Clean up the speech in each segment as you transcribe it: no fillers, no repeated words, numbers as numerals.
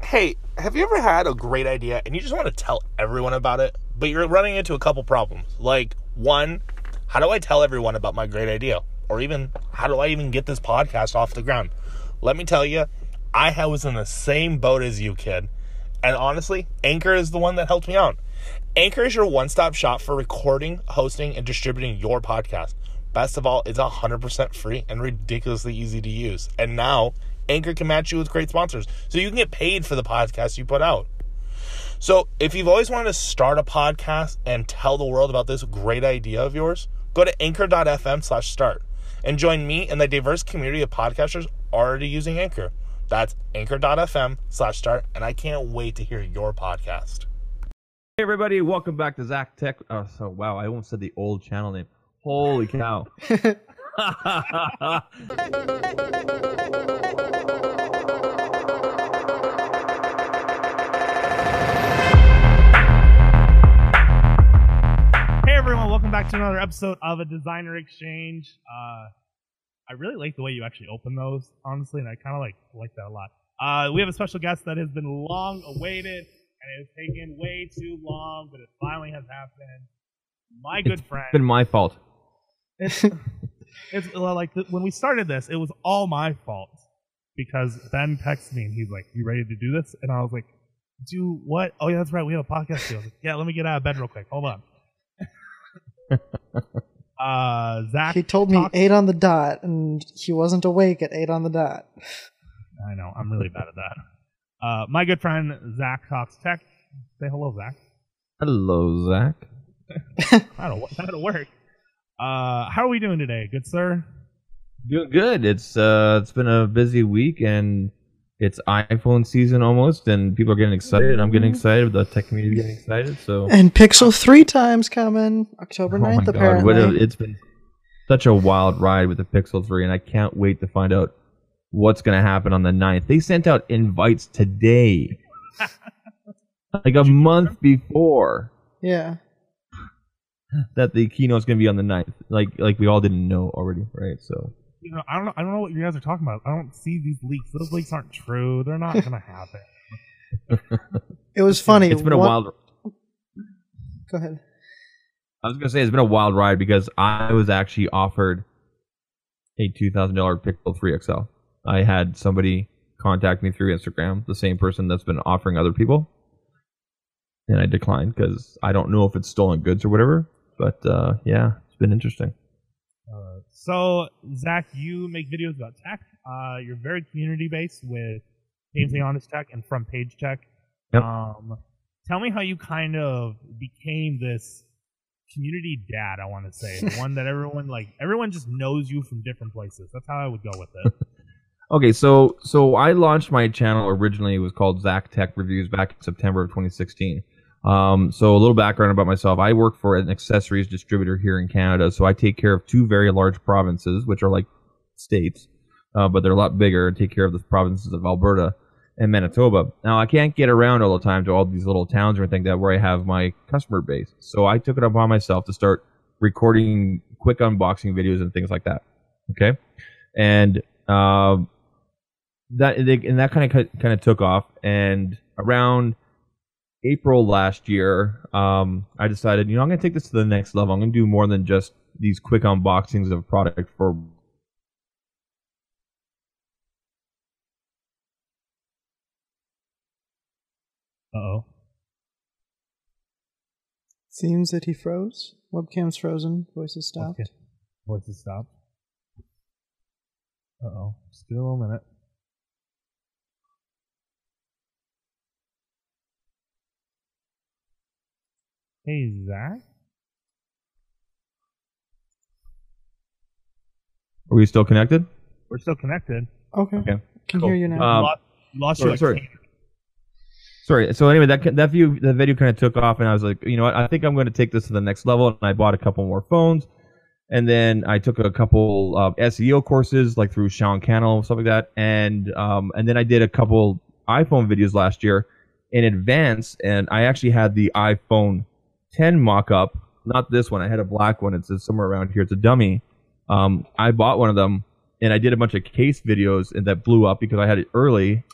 Hey, have you ever had a great idea and you just want to tell everyone about it, but you're running into a couple problems? Like, one, how do I tell everyone about my great idea? Or even, how do I even get this podcast off the ground? Let me tell you, I was in the same boat as you, kid. And honestly, Anchor is the one that helped me out. Anchor is your one-stop shop for recording, hosting, and distributing your podcast. Best of all, it's 100% free and ridiculously easy to use. And now, Anchor can match you with great sponsors, so you can get paid for the podcast you put out. So if you've always wanted to start a podcast and tell the world about this great idea of yours, go to anchor.fm/start and join me and the diverse community of podcasters already using Anchor. That's anchor.fm/start, and I can't wait to hear your podcast. Hey everybody, welcome back to Zach Tech. Oh, wow, I almost said the old channel name. Holy cow. Hey everyone, welcome back to another episode of A Designer Exchange. I really like the way you actually open those, honestly, and I kind of like that a lot. We have a special guest that has been long awaited, and it has taken way too long, but it finally has happened. My good friend. It's been my fault. When we started this, it was all my fault because Ben texted me and he's like, "You ready to do this?" And I was like, "Do what? Oh yeah, that's right. We have a podcast deal." Like, yeah, let me get out of bed real quick. Hold on. Zach. He told me 8 on the dot, and he wasn't awake at 8 on the dot. I know. I'm really bad at that. My good friend Zach talks tech. Say hello, Zach. Hello, Zach. That'll work. How are we doing today, good sir? Doing good. It's been a busy week, and it's iPhone season almost, and people are getting excited. I'm getting excited. The tech community is getting excited. So and Pixel 3 time's coming October 9th, apparently. It's been such a wild ride with the Pixel 3, and I can't wait to find out what's going to happen on the 9th. They sent out invites today, like a month before. Yeah. That the keynote's going to be on the 9th. Like we all didn't know already, right? So I don't know what you guys are talking about. I don't see these leaks. Those leaks aren't true. They're not going to happen. It was funny. It's been a wild. Go ahead. I was going to say it's been a wild ride because I was actually offered a $2,000 Pixel 3 XL. I had somebody contact me through Instagram, the same person that's been offering other people, and I declined because I don't know if it's stolen goods or whatever. But yeah, it's been interesting. So, Zach, you make videos about tech. You're very community-based with Painfully Honest Tech and Front Page Tech. Yep. Tell me how you kind of became this community dad, I want to say. The one that everyone just knows you from different places. That's how I would go with it. Okay, so I launched my channel originally. It was called Zach Tech Reviews back in September of 2016. So a little background about myself. I work for an accessories distributor here in Canada. So I take care of 2 very large provinces, which are like states, but they're a lot bigger, and take care of the provinces of Alberta and Manitoba. Now, I can't get around all the time to all these little towns or anything like that where I have my customer base. So I took it upon myself to start recording quick unboxing videos and things like that. Okay. And, that kind of took off, and around April last year, I decided, I'm going to take this to the next level. I'm going to do more than just these quick unboxings of product for. Uh-oh. Seems that he froze. Webcam's frozen. Voice is stopped. Okay. Voice is stopped. Uh-oh. Just give it a little minute. Hey, Zach? Are we still connected? We're still connected. Okay. Can hear you now. Lost sorry. So anyway, that video kind of took off, and I was like, you know what? I think I'm going to take this to the next level. And I bought a couple more phones, and then I took a couple of SEO courses, like through Sean Cannell, stuff like that, and then I did a couple iPhone videos last year in advance, and I actually had the iPhone 10 mock-up, not this one. I had a black one. It's somewhere around here. It's a dummy. I bought one of them, and I did a bunch of case videos, and that blew up because I had it early.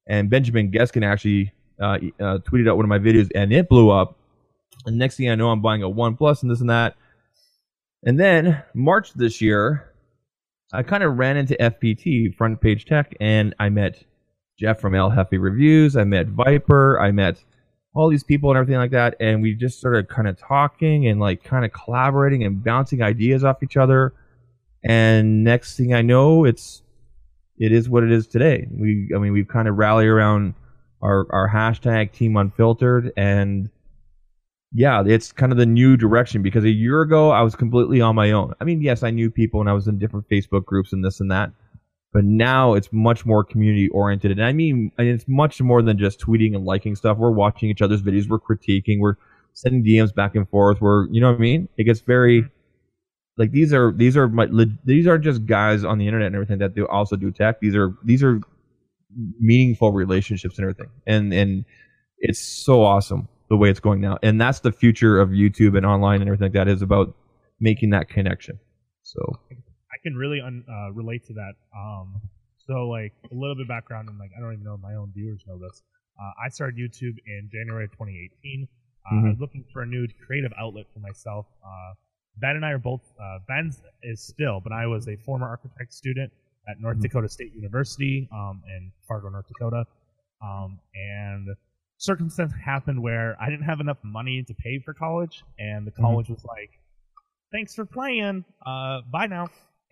and Benjamin Geskin actually tweeted out one of my videos, and it blew up. And next thing I know, I'm buying a OnePlus and this and that. And then March this year, I kind of ran into FPT, Front Page Tech, and I met Jeff from El Jefe Reviews. I met Viper. I met all these people and everything like that. And we just started kind of talking and like kind of collaborating and bouncing ideas off each other. And next thing I know, it is what it is today. We've kind of rallied around our hashtag Team Unfiltered, and yeah, it's kind of the new direction, because a year ago I was completely on my own. I mean, yes, I knew people and I was in different Facebook groups and this and that, but now it's much more community oriented. And I mean, it's much more than just tweeting and liking stuff. We're watching each other's videos, we're critiquing, we're sending DMs back and forth. You know what I mean? It gets very like these are just guys on the internet and everything that they also do tech. These are meaningful relationships and everything, and it's so awesome the way it's going now. And that's the future of YouTube and online and everything like that, is about making that connection. So I can really relate to that. So like a little bit of background, and like I don't even know if my own viewers know this. I started YouTube in January of 2018. I was looking for a new creative outlet for myself. Ben and I are both, Ben is still, but I was a former architect student at North Dakota State University in Fargo, North Dakota. And circumstance happened where I didn't have enough money to pay for college, and the college was like, thanks for playing, bye now.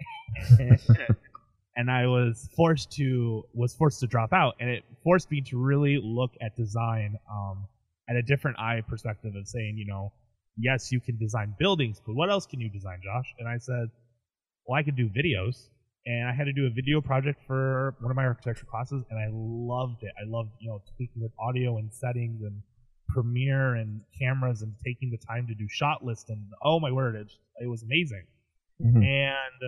And I was forced to drop out, and it forced me to really look at design at a different eye perspective of saying, you know, yes, you can design buildings, but what else can you design, Josh? And I said, well, I could do videos. And I had to do a video project for one of my architecture classes, and I loved it. I loved, you know, tweaking with audio and settings and Premiere and cameras and taking the time to do shot list. And oh my word, it was amazing. And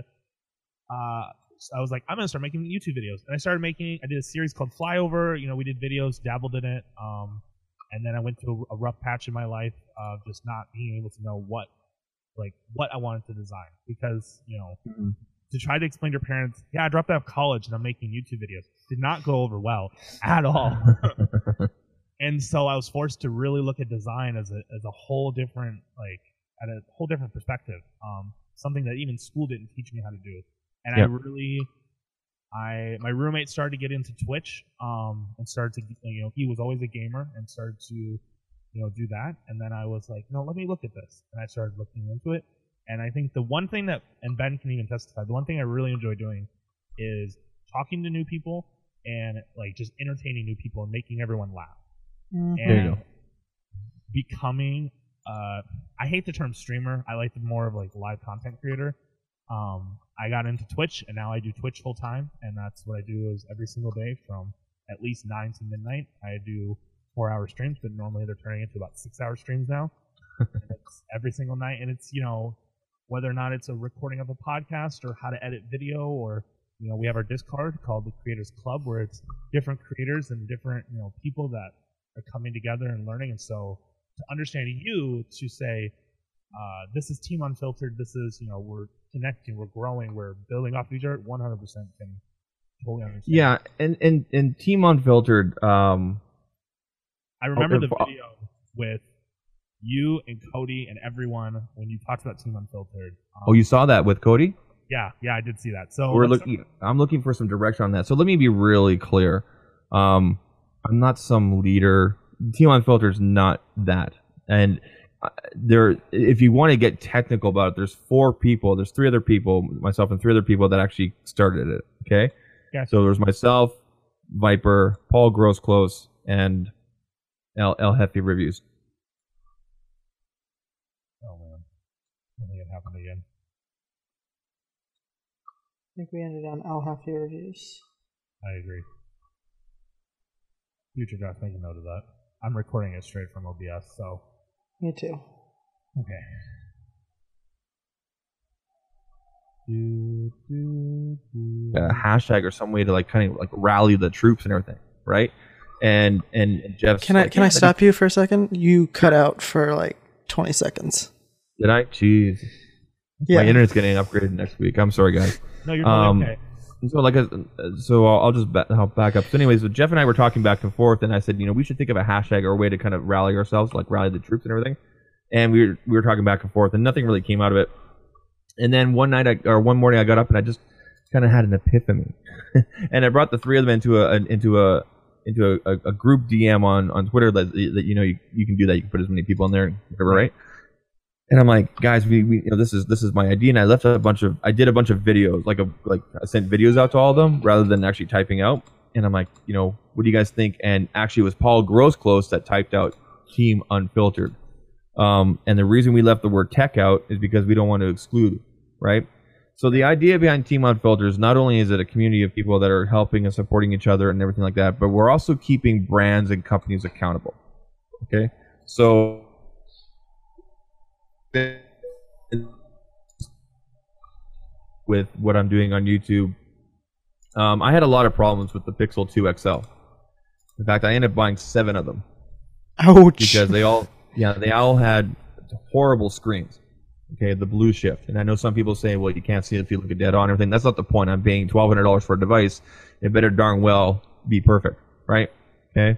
I was like, I'm gonna start making YouTube videos. And I did a series called Flyover. You know, we did videos, dabbled in it. And then I went through a rough patch in my life of just not being able to know what I wanted to design, because, you know, to try to explain to your parents, yeah, I dropped out of college and I'm making YouTube videos, did not go over well at all. And so I was forced to really look at design as a whole different, like, at a whole different perspective. Something that even school didn't teach me how to do. And my roommate started to get into Twitch, and started to, you know, he was always a gamer and started to, you know, do that. And then I was like, no, let me look at this. And I started looking into it. And I think the one thing that, and Ben can even testify, the one thing I really enjoy doing is talking to new people and like just entertaining new people and making everyone laugh. And becoming, I hate the term streamer. I like the more of like live content creator. I got into Twitch, and now I do Twitch full time, and that's what I do is every single day from at least 9 to midnight. I do 4-hour streams, but normally they're turning into about 6-hour streams now. And it's every single night, and it's, you know, whether or not it's a recording of a podcast or how to edit video, or, you know, we have our Discord called the Creators Club, where it's different creators and different, you know, people that are coming together and learning. And so to understand you, to say, this is Team Unfiltered, this is, you know, we're connecting, we're growing, we're building off each other, 100% can totally understand. Yeah, and Team Unfiltered, I remember the video with you and Cody and everyone when you talked about Team Unfiltered. You saw that with Cody? Yeah, I did see that. So I'm looking for some direction on that. So let me be really clear. I'm not some leader. Team Unfiltered is not that. And if you want to get technical about it, there's 3 other people, myself and 3 other people that actually started it. Okay. Yeah. So there's myself, Viper, Paul Grossclose, and El Jefe Reviews. Oh man, I think it happened again. I think we ended on El Jefe Reviews. I agree. Future Josh, make a note of that. I'm recording it straight from OBS, so. Me too. Okay. A hashtag or some way to like kind of like rally the troops and everything, right? And Jeff. Can I stop you for a second? You cut out for like 20 seconds. Did I? Jeez. Yeah. My internet's getting upgraded next week. I'm sorry, guys. No, you're totally okay. So I'll just help back up. So anyways, so Jeff and I were talking back and forth, and I said, we should think of a hashtag or a way to kind of rally ourselves, like rally the troops and everything. And we were talking back and forth, and nothing really came out of it. And then one morning, I got up and I just kind of had an epiphany, and I brought the three of them into a group DM on Twitter that you can do that. You can put as many people in there, whatever, right? And I'm like, guys, this is my idea, and I did a bunch of videos, like I sent videos out to all of them rather than actually typing out. And I'm like, what do you guys think? And actually, it was Paul Grossclose that typed out Team Unfiltered. And the reason we left the word tech out is because we don't want to exclude, right? So the idea behind Team Unfiltered is not only is it a community of people that are helping and supporting each other and everything like that, but we're also keeping brands and companies accountable. Okay, so with what I'm doing on YouTube, I had a lot of problems with the Pixel 2 XL. In fact, I ended up buying 7 of them. Ouch. Because they all had horrible screens. Okay, the blue shift. And I know some people say, well, you can't see it if you look at dead on and everything. That's not the point. I'm paying $1,200 for a device. It better darn well be perfect, right? Okay.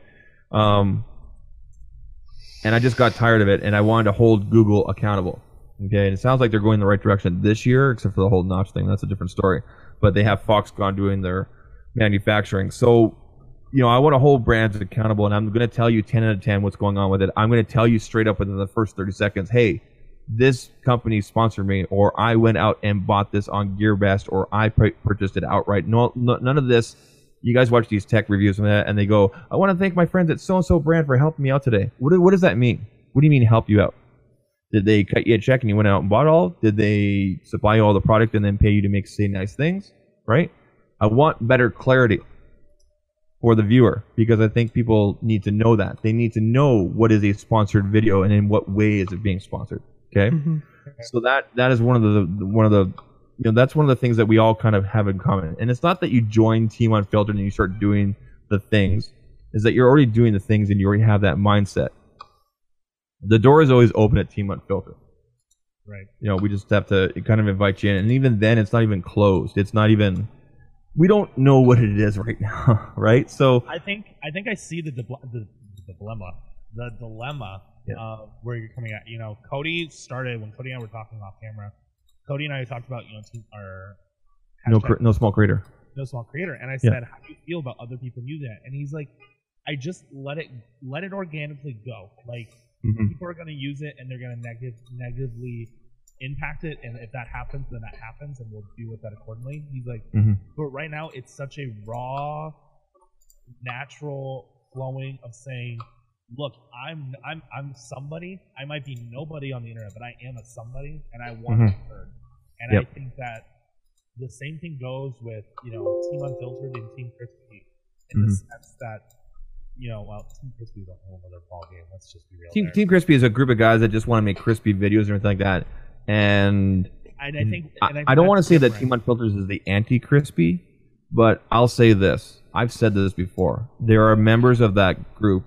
And I just got tired of it, and I wanted to hold Google accountable. Okay, and it sounds like they're going in the right direction this year, except for the whole notch thing. That's a different story. But they have Foxconn doing their manufacturing. So, I want to hold brands accountable, and I'm going to tell you 10 out of 10 what's going on with it. I'm going to tell you straight up within the first 30 seconds, hey, this company sponsored me, or I went out and bought this on GearBest, or I purchased it outright. No, none of this. You guys watch these tech reviews and they go, I want to thank my friends at so-and-so brand for helping me out today. What does that mean? What do you mean help you out? Did they cut you a check and you went out and bought all? Did they supply you all the product and then pay you to say nice things? Right? I want better clarity for the viewer, because I think people need to know that. They need to know what is a sponsored video and in what way is it being sponsored. Okay? Mm-hmm. So that is one of the that's one of the things that we all kind of have in common. And it's not that you join Team Unfiltered and you start doing the things, is that you're already doing the things and you already have that mindset. The door is always open at Team Unfiltered. Right. We just have to kind of invite you in. And even then, it's not even closed. It's not even... We don't know what it is right now, right? So I think I see the dilemma. The dilemma of where you're coming at. Cody started, when Cody and I were talking off camera, Cody and I talked about, our no small creator. No small creator. And I said, how do you feel about other people using it? And he's like, I just let it organically go. Like, people are going to use it and they're going to negatively impact it. And if that happens, then that happens and we'll deal with that accordingly. He's like, but right now it's such a raw, natural flowing of saying, look, I'm somebody. I might be nobody on the internet, but I am a somebody, and I want to be heard. And I think that the same thing goes with Team Unfiltered and Team Crispy, in the sense that Team Crispy is a whole other ball game. Let's just be real. Team Crispy is a group of guys that just want to make crispy videos and everything like that. And I think I don't want to say that Team Unfiltered is the anti-crispy, but I'll say this. I've said this before. There are members of that group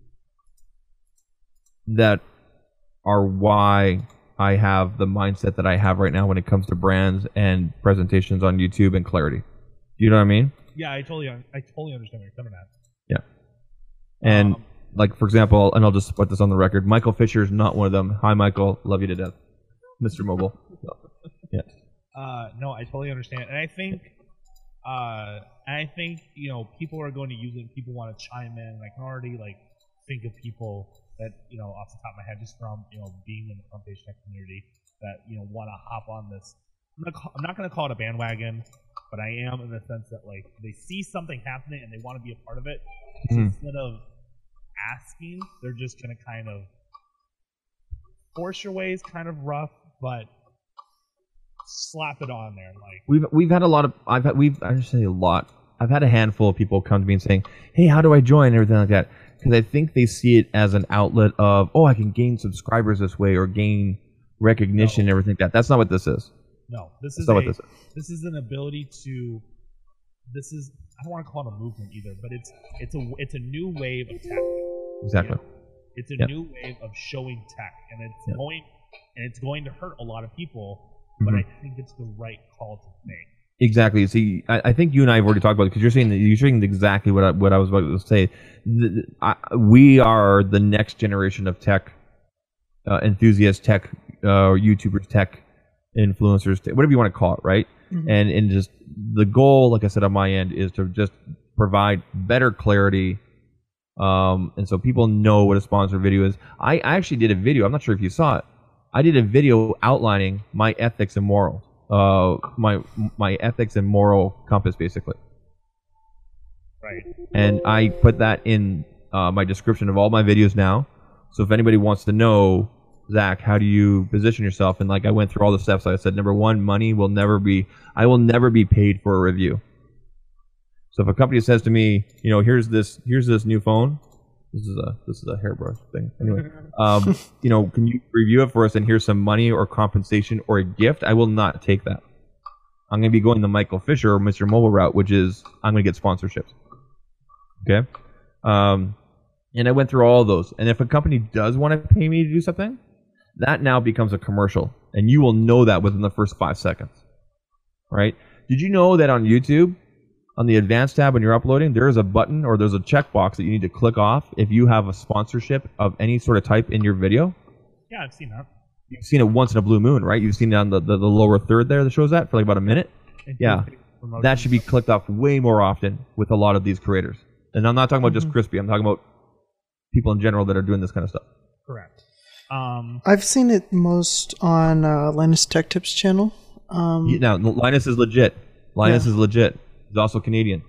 that are why I have the mindset that I have right now when it comes to brands and presentations on YouTube and clarity. Do you know what I mean? Yeah, I totally understand what you're coming at. Yeah. And like, for example, and I'll just put this on the record, Michael Fisher is not one of them. Hi, Michael. Love you to death. Mr. Mobile. Yeah. No, I totally understand. And I think people are going to use it and people want to chime in. And I can already think of people that, off the top of my head, just from, being in the front page tech community that, want to hop on this. I'm not going to call it a bandwagon, but I am in the sense that, they see something happening and they want to be a part of it. So instead of asking, they're just going to kind of force your way is kind of rough, but slap it on there. We've had a lot of, I just say a lot. I've had a handful of people come to me and saying, hey, how do I join and everything like that? Because I think they see it as an outlet of, I can gain subscribers this way or gain recognition and everything like that. That's not what this is. No, this is an ability to. I don't want to call it a movement either, but it's a new wave of tech. Exactly. It's a new wave of showing tech, and it's going to hurt a lot of people, but I think it's the right call to make. Exactly. See, I think you and I have already talked about it because you're saying exactly what I was about to say. We are the next generation of tech enthusiasts, tech YouTubers, tech influencers, whatever you want to call it, right? Mhm. And just the goal, like I said on my end, is to just provide better clarity, and so people know what a sponsored video is. I actually did a video. I'm not sure if you saw it. I did a video outlining my ethics and morals. My ethics and moral compass, basically. Right. And I put that in my description of all my videos now. So if anybody wants to know, Zach, how do you position yourself? And like I went through all the steps. I said, number one, I will never be paid for a review. So if a company says to me, here's this new phone. This is a hairbrush thing. Anyway, can you review it for us? And here's some money or compensation or a gift. I will not take that. I'm going to be going the Michael Fisher or Mr. Mobile route, which is I'm going to get sponsorships. Okay. And I went through all of those. And if a company does want to pay me to do something, that now becomes a commercial, and you will know that within the first 5 seconds. Right? Did you know that on YouTube, on the advanced tab when you're uploading, there is a button or there's a checkbox that you need to click off if you have a sponsorship of any sort of type in your video? Yeah, I've seen that. You've seen it once in a blue moon, right? You've seen it on the lower third there that shows that for like about a minute. Yeah. That should be clicked off way more often with a lot of these creators. And I'm not talking about just Crispy. I'm talking about people in general that are doing this kind of stuff. Correct. I've seen it most on Linus Tech Tips channel. Now, Linus is legit. Linus is legit. He's also Canadian.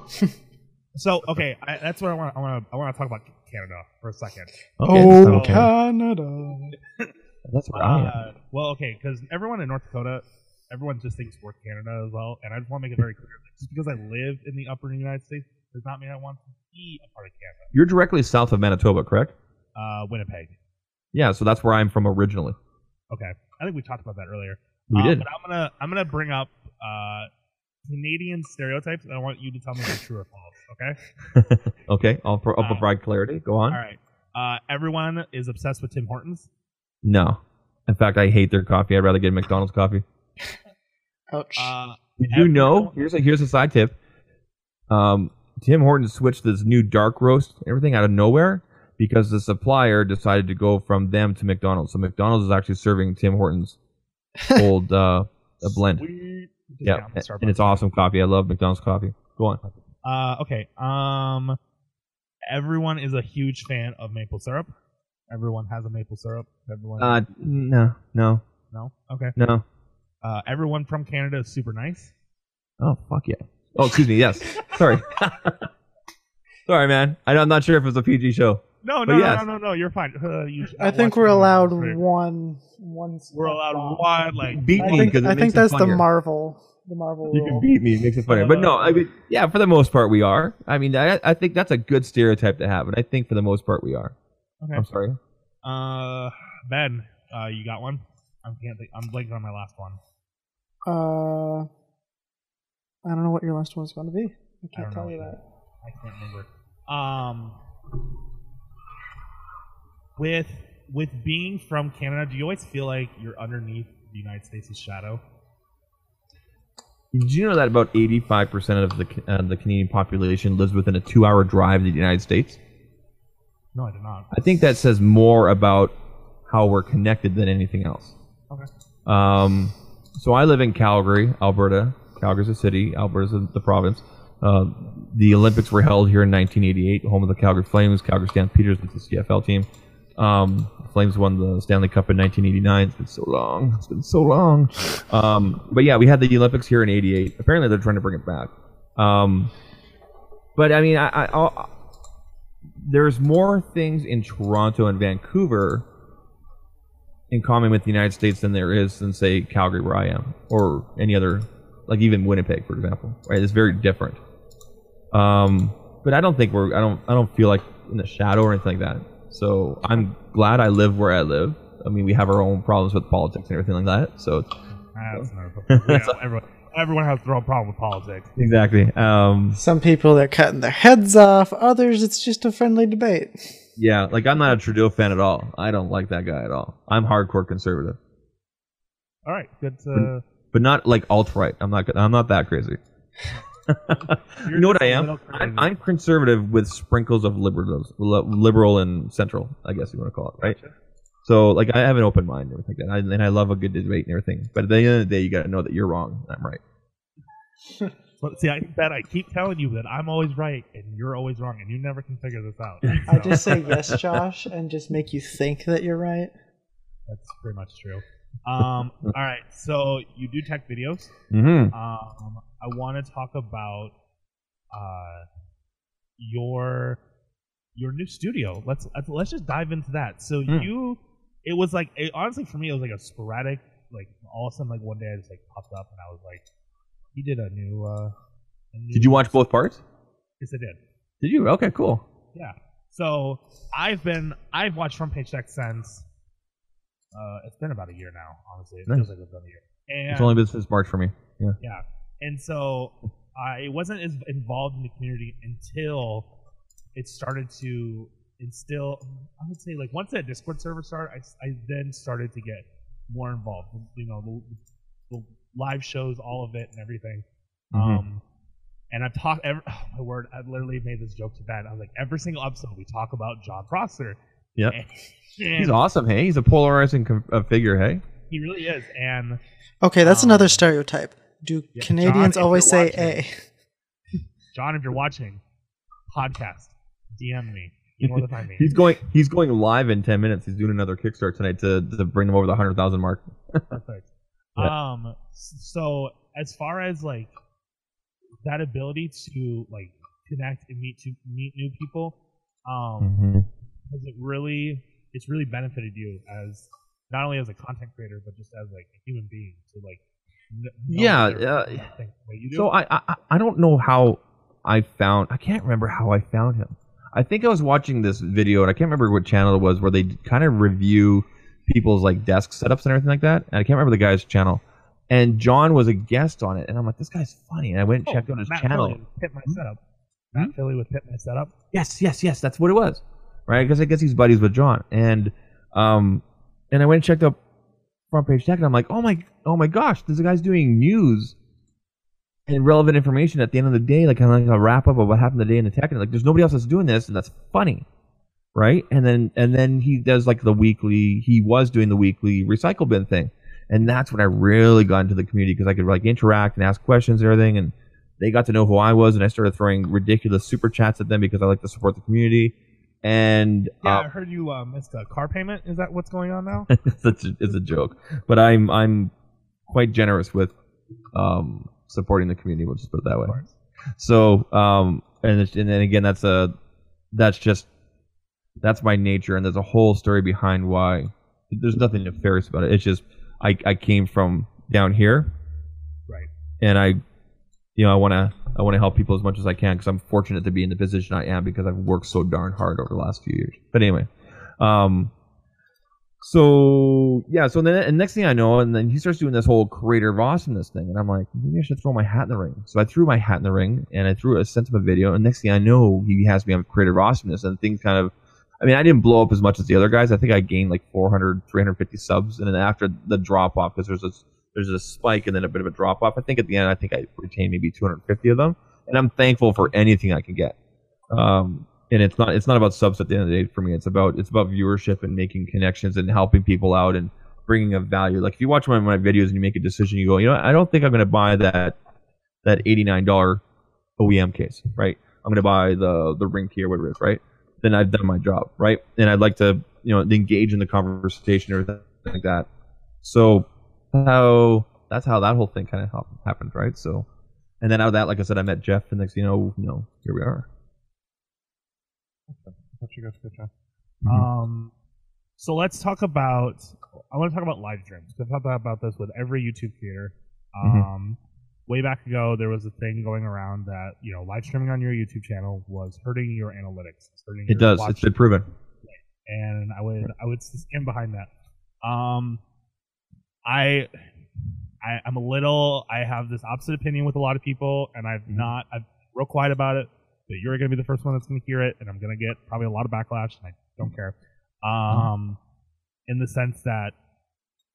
So, okay, that's what I want to talk about Canada for a second. Oh, Canada. That's what I am. Well, okay, because everyone in North Dakota, everyone just thinks we're Canada as well, and I just want to make it very clear that just because I live in the upper United States does not mean I want to be a part of Canada. You're directly south of Manitoba, correct? Winnipeg. Yeah, so that's where I'm from originally. Okay, I think we talked about that earlier. We did. But I'm gonna bring up Canadian stereotypes, and I want you to tell me if they're true or false. Okay. Okay, I'll provide clarity. Go on. All right. Everyone is obsessed with Tim Hortons. No. In fact, I hate their coffee. I'd rather get McDonald's coffee. Ouch. Did you know? Here's a side tip. Tim Hortons switched this new dark roast and everything out of nowhere because the supplier decided to go from them to McDonald's. So McDonald's is actually serving Tim Hortons old a blend. Yeah, and it's awesome coffee. I love McDonald's coffee. Go on. Okay. Everyone is a huge fan of maple syrup. Everyone has a maple syrup. Everyone. No. No. Okay. No. Everyone from Canada is super nice. Oh, fuck yeah. Oh, excuse me. Yes. Sorry. Sorry, man. I'm not sure if it's a PG show. No. You're fine. I think we're allowed one. We're allowed one. Like beat me because I think that's the Marvel. The Marvel. You can beat me. It makes it funnier. But no, I mean, yeah, for the most part we are. I mean, I think that's a good stereotype to have, and I think for the most part we are. Okay. I'm sorry. Ben, you got one? I'm blanking on my last one. I don't know what your last one's going to be. I can't tell you that. I can't remember. With being from Canada, do you always feel like you're underneath the United States' shadow? Did you know that about 85% of the Canadian population lives within a 2-hour drive to the United States? No, I did not. I think that says more about how we're connected than anything else. Okay. So I live in Calgary, Alberta. Calgary's a city. Alberta's the province. The Olympics were held here in 1988, home of the Calgary Flames. Calgary Stampeders was the CFL team. Flames won the Stanley Cup in 1989. It's been so long. But yeah, we had the Olympics here in '88. Apparently, they're trying to bring it back. But I mean, there's more things in Toronto and Vancouver in common with the United States than there is in, say, Calgary, where I am, or any other, like even Winnipeg, for example. Right? It's very different. But I don't think I don't feel like in the shadow or anything like that. So I'm glad I live where I live. I mean, we have our own problems with politics and everything like that. So everyone has their own problem with politics. Exactly. Some people, they're cutting their heads off. Others, it's just a friendly debate. Yeah, like I'm not a Trudeau fan at all. I don't like that guy at all. I'm hardcore conservative. All right, good. but not like alt-right. I'm not that crazy. You know what I am? I'm conservative with sprinkles of liberal and central, I guess you want to call it, right? Gotcha. So, like, I have an open mind and everything like that, and I love a good debate and everything. But at the end of the day, you got to know that you're wrong and I'm right. See, I keep telling you that I'm always right and you're always wrong, and you never can figure this out. I just say yes, Josh, and just make you think that you're right. That's pretty much true. All right, so you do tech videos. Mm-hmm. I want to talk about your new studio. Let's just dive into that. So it was like honestly for me it was like a sporadic, like all of a sudden like one day I just like popped up and I was like, he did a new. Did you watch both parts? Yes, I did. Did you? Okay, cool. Yeah. So I've watched Front Page Tech since it's been about a year now. Honestly, it feels like it's been a year. And it's only been since March for me. Yeah. Yeah. And so I wasn't as involved in the community until it started to instill. I would say like once that Discord server started, I then started to get more involved. You know, the live shows, all of it, and everything. Mm-hmm. And I've talked. Oh my word! I literally made this joke to Ben. I was like, every single episode we talk about John Prosser. Yep. He's awesome. Hey, he's a polarizing figure. Hey. He really is. And okay, that's another stereotype. Do Canadians John, always say watching, A? John, if you're watching, podcast, DM me. You know where to find me. He's going live in 10 minutes. He's doing another Kickstarter tonight to bring them over the 100,000 mark. Perfect. Yeah. So as far as like that ability to like connect and meet new people, has it's really benefited you as not only as a content creator but just as like a human being to like. So I don't know how I can't remember how I found him. I think I was watching this video and I can't remember what channel it was where they kind of review people's like desk setups and everything like that. And I can't remember the guy's channel. And John was a guest on it, and I'm like, this guy's funny. And I went and checked out his channel. Pit My Setup. Matt Philly with Pit My Setup. Yes, that's what it was, right? Because I guess he's buddies with John, and I went and checked out Front Page Tech, and I'm like, oh my gosh, this guy's doing news and relevant information at the end of the day, like kind of like a wrap up of what happened the day in the tech, and like there's nobody else that's doing this, and that's funny, right? And then he does like he was doing the weekly recycle bin thing. And that's when I really got into the community because I could like interact and ask questions and everything. And they got to know who I was, and I started throwing ridiculous super chats at them because I like to support the community. And I heard you missed a car payment. Is that what's going on now? It's a joke, but I'm quite generous with supporting the community. We'll just put it that way. So and then again, that's my nature, and there's a whole story behind why. There's nothing nefarious about it. It's just. I came from down here, right? And I want to help people as much as I can because I'm fortunate to be in the position I am because I've worked so darn hard over the last few years. But anyway, so then and next thing I know, and then he starts doing this whole creator of awesomeness thing, and I'm like, maybe I should throw my hat in the ring. So I threw my hat in the ring, and I sent him a video, and next thing I know, he has me on creator of awesomeness, and things kind of. I mean, I didn't blow up as much as the other guys. I think I gained like 400, 350 subs, and then after the drop off, because there's a spike and then a bit of a drop off. I think at the end, I retained maybe 250 of them, and I'm thankful for anything I can get. And it's not about subs at the end of the day for me. It's about viewership and making connections and helping people out and bringing a value. Like if you watch one of my videos and you make a decision, you go, I don't think I'm going to buy that $89 OEM case, right? I'm going to buy the ring key or whatever it is, right? Then I've done my job, right? And I'd like to, engage in the conversation or everything like that. So that's how that whole thing kind of happened, right? So, and then out of that, like I said, I met Jeff, and next thing you know, here we are. That's you guys good job. Mm-hmm. So let's talk about. I want to talk about live streams. I've talked about this with every YouTube creator. Way back ago, there was a thing going around that live streaming on your YouTube channel was hurting your analytics. It does. It's been proven. And I would stand behind that. I'm a little. I have this opposite opinion with a lot of people, and I'm real quiet about it. But you're going to be the first one that's going to hear it, and I'm going to get probably a lot of backlash, and I don't care. In the sense that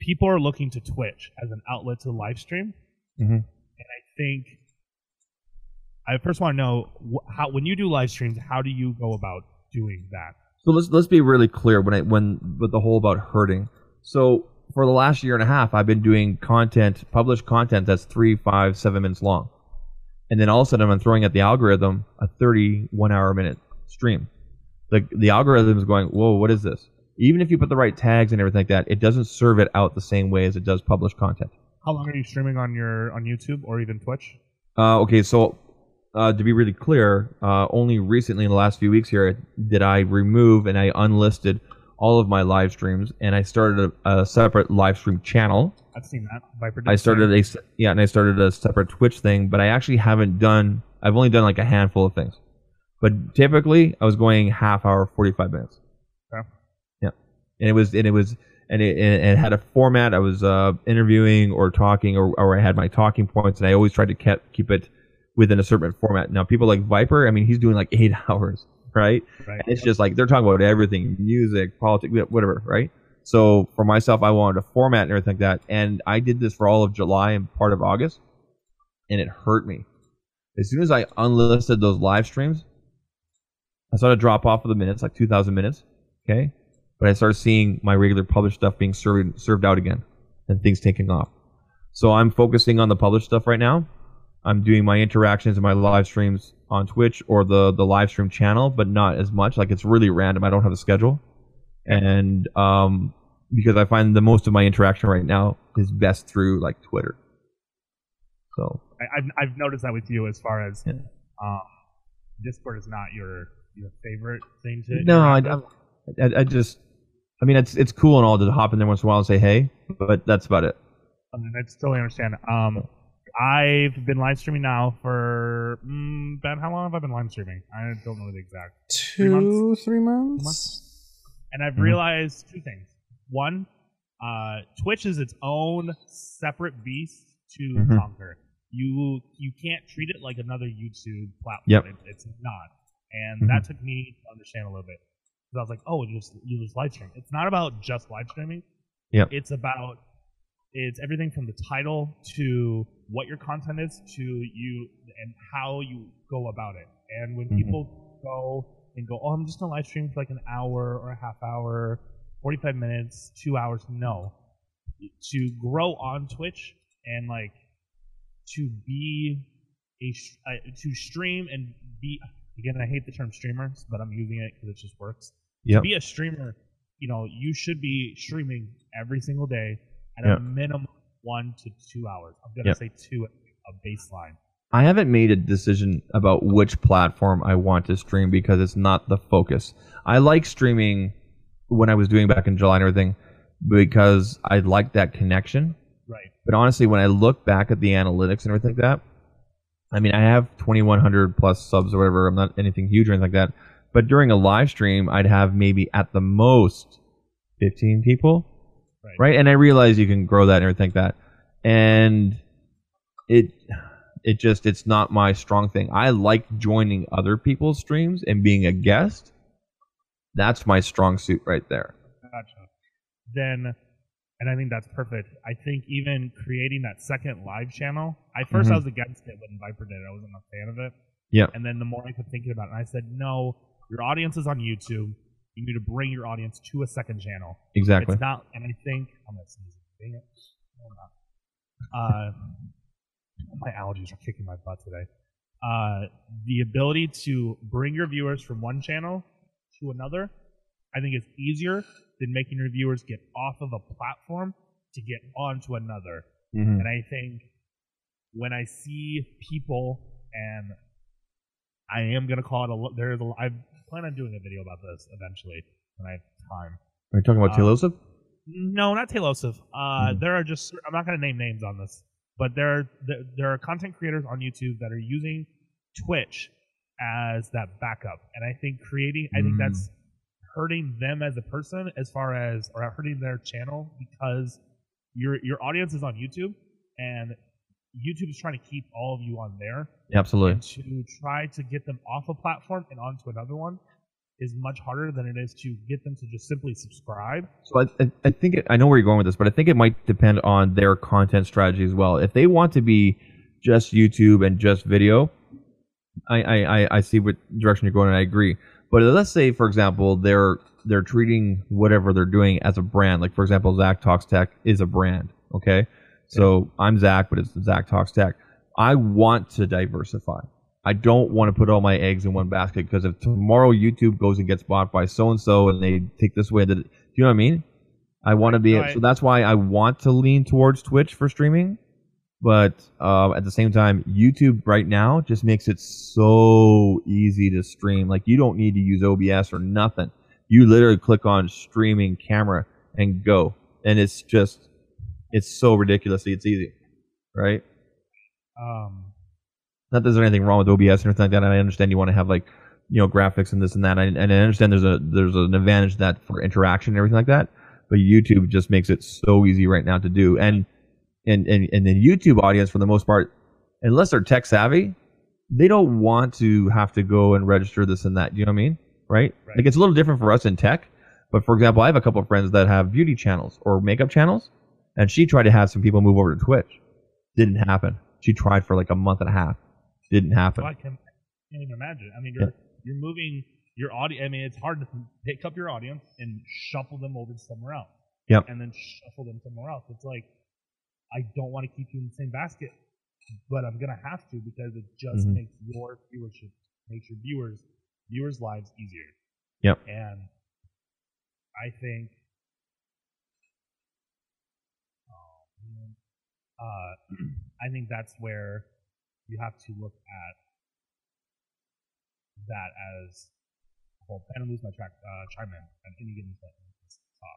people are looking to Twitch as an outlet to live stream. Mm-hmm. And I think I first want to know how, when you do live streams, how do you go about doing that? So let's be really clear when with the whole about hurting. So for the last year and a half, I've been doing published content that's 3, 5, 7 minutes long, and then all of a sudden I'm throwing at the algorithm a 31-hour-minute stream. The algorithm is going, whoa, what is this? Even if you put the right tags and everything like that, it doesn't serve it out the same way as it does published content. How long are you streaming on YouTube or even Twitch? Okay, so to be really clear, only recently in the last few weeks here did I remove and I unlisted all of my live streams, and I started a separate live stream channel. I've seen that. Viper. I started I started a separate Twitch thing, but I actually haven't done. I've only done like a handful of things, but typically I was going half hour, 45 minutes. Okay. Yeah, and it had a format. I was interviewing or talking, or I had my talking points, and I always tried to keep it within a certain format. Now, people like Viper, I mean, he's doing like 8 hours, right? And it's just like they're talking about everything, music, politics, whatever, right? So for myself, I wanted a format and everything like that, and I did this for all of July and part of August, and it hurt me. As soon as I unlisted those live streams, I started to drop off of the minutes, like 2,000 minutes, okay? But I started seeing my regular published stuff being served out again, and things taking off. So I'm focusing on the published stuff right now. I'm doing my interactions and my live streams on Twitch or the live stream channel, but not as much. Like, it's really random. I don't have a schedule. And because I find the most of my interaction right now is best through like Twitter. So I've noticed that with you as far as Discord is not your favorite thing to. No, I mean, it's cool and all to hop in there once in a while and say hey, but that's about it. I mean, I totally understand. I've been live streaming now for Ben. How long have I been live streaming? I don't know the exact. 3 months. And I've realized two things. One, Twitch is its own separate beast to conquer. You can't treat it like another YouTube platform. Yep. It's not, and that took me to understand a little bit. Because I was like, oh, you just live stream. It's not about just live streaming. Yep. It's everything from the title to what your content is to you and how you go about it. And when people go, oh, I'm just going to live stream for like an hour or a half hour, 45 minutes, 2 hours. No. To grow on Twitch and like to be to stream and be, again, I hate the term streamers, but I'm using it because it just works. Yep. To be a streamer, you should be streaming every single day at a minimum 1 to 2 hours. I'm going to say 2 at a baseline. I haven't made a decision about which platform I want to stream because it's not the focus. I like streaming when I was doing back in July and everything because I like that connection. Right. But honestly, when I look back at the analytics and everything like that, I mean, I have 2,100 plus subs or whatever. I'm not anything huge or anything like that. But during a live stream, I'd have maybe at the most 15 people. Right. And I realize you can grow that and everything like that. And it's not my strong thing. I like joining other people's streams and being a guest. That's my strong suit right there. Gotcha. Then, and I think that's perfect. I think even creating that second live channel, I was against it when Viper did it. I wasn't a fan of it. Yeah. And then the more I kept thinking about it, I said, no, your audience is on YouTube. You need to bring your audience to a second channel. Exactly. It's not, and I think I'm gonna sneeze. Dang it. No, I'm not. My allergies are kicking my butt today. The ability to bring your viewers from one channel to another, I think is easier than making your viewers get off of a platform to get onto another. And I think when I see people, and I am gonna call it I plan on doing a video about this eventually when I have time. Are you talking about Tailosive? No, not Tailosive. There are just, I'm not going to name names on this, but there are content creators on YouTube that are using Twitch as that backup, and I think that's hurting them as a person or hurting their channel because your audience is on YouTube, and YouTube is trying to keep all of you on there. Absolutely. And to try to get them off a platform and onto another one is much harder than it is to get them to just simply subscribe. So I think I know where you're going with this, but I think it might depend on their content strategy as well. If they want to be just YouTube and just video, I see what direction you're going, and I agree. But let's say, for example, they're treating whatever they're doing as a brand. Like, for example, Zach Talks Tech is a brand. Okay, so I'm Zach, but it's Zach Talks Tech. I want to diversify. I don't want to put all my eggs in one basket, because if tomorrow YouTube goes and gets bought by so and so and they take this way, do you know what I mean? I want to be so that's why I want to lean towards Twitch for streaming, but at the same time, YouTube right now just makes it so easy to stream. Like, you don't need to use OBS or nothing. You literally click on streaming camera and go, and it's so ridiculously it's easy, right? Not that there's anything wrong with OBS or anything like that. I understand you want to have, like, graphics and this and that. And I understand there's an advantage that for interaction and everything like that. But YouTube just makes it so easy right now to do. And the YouTube audience, for the most part, unless they're tech savvy, they don't want to have to go and register this and that. You know what I mean? Right? Like, it's a little different for us in tech. But for example, I have a couple of friends that have beauty channels or makeup channels, and she tried to have some people move over to Twitch. Didn't happen. She tried for like a month and a half. Didn't happen. Well, I can't even imagine. I mean, you're moving your audience. I mean, it's hard to pick up your audience and shuffle them over to somewhere else. Yep. And then shuffle them somewhere else. It's like, I don't want to keep you in the same basket, but I'm gonna have to, because it just makes your viewership, makes your viewers' lives easier. Yep. And I think, I think that's where you have to look at that as a whole. I'm gonna lose my track. Chime in at any given point in this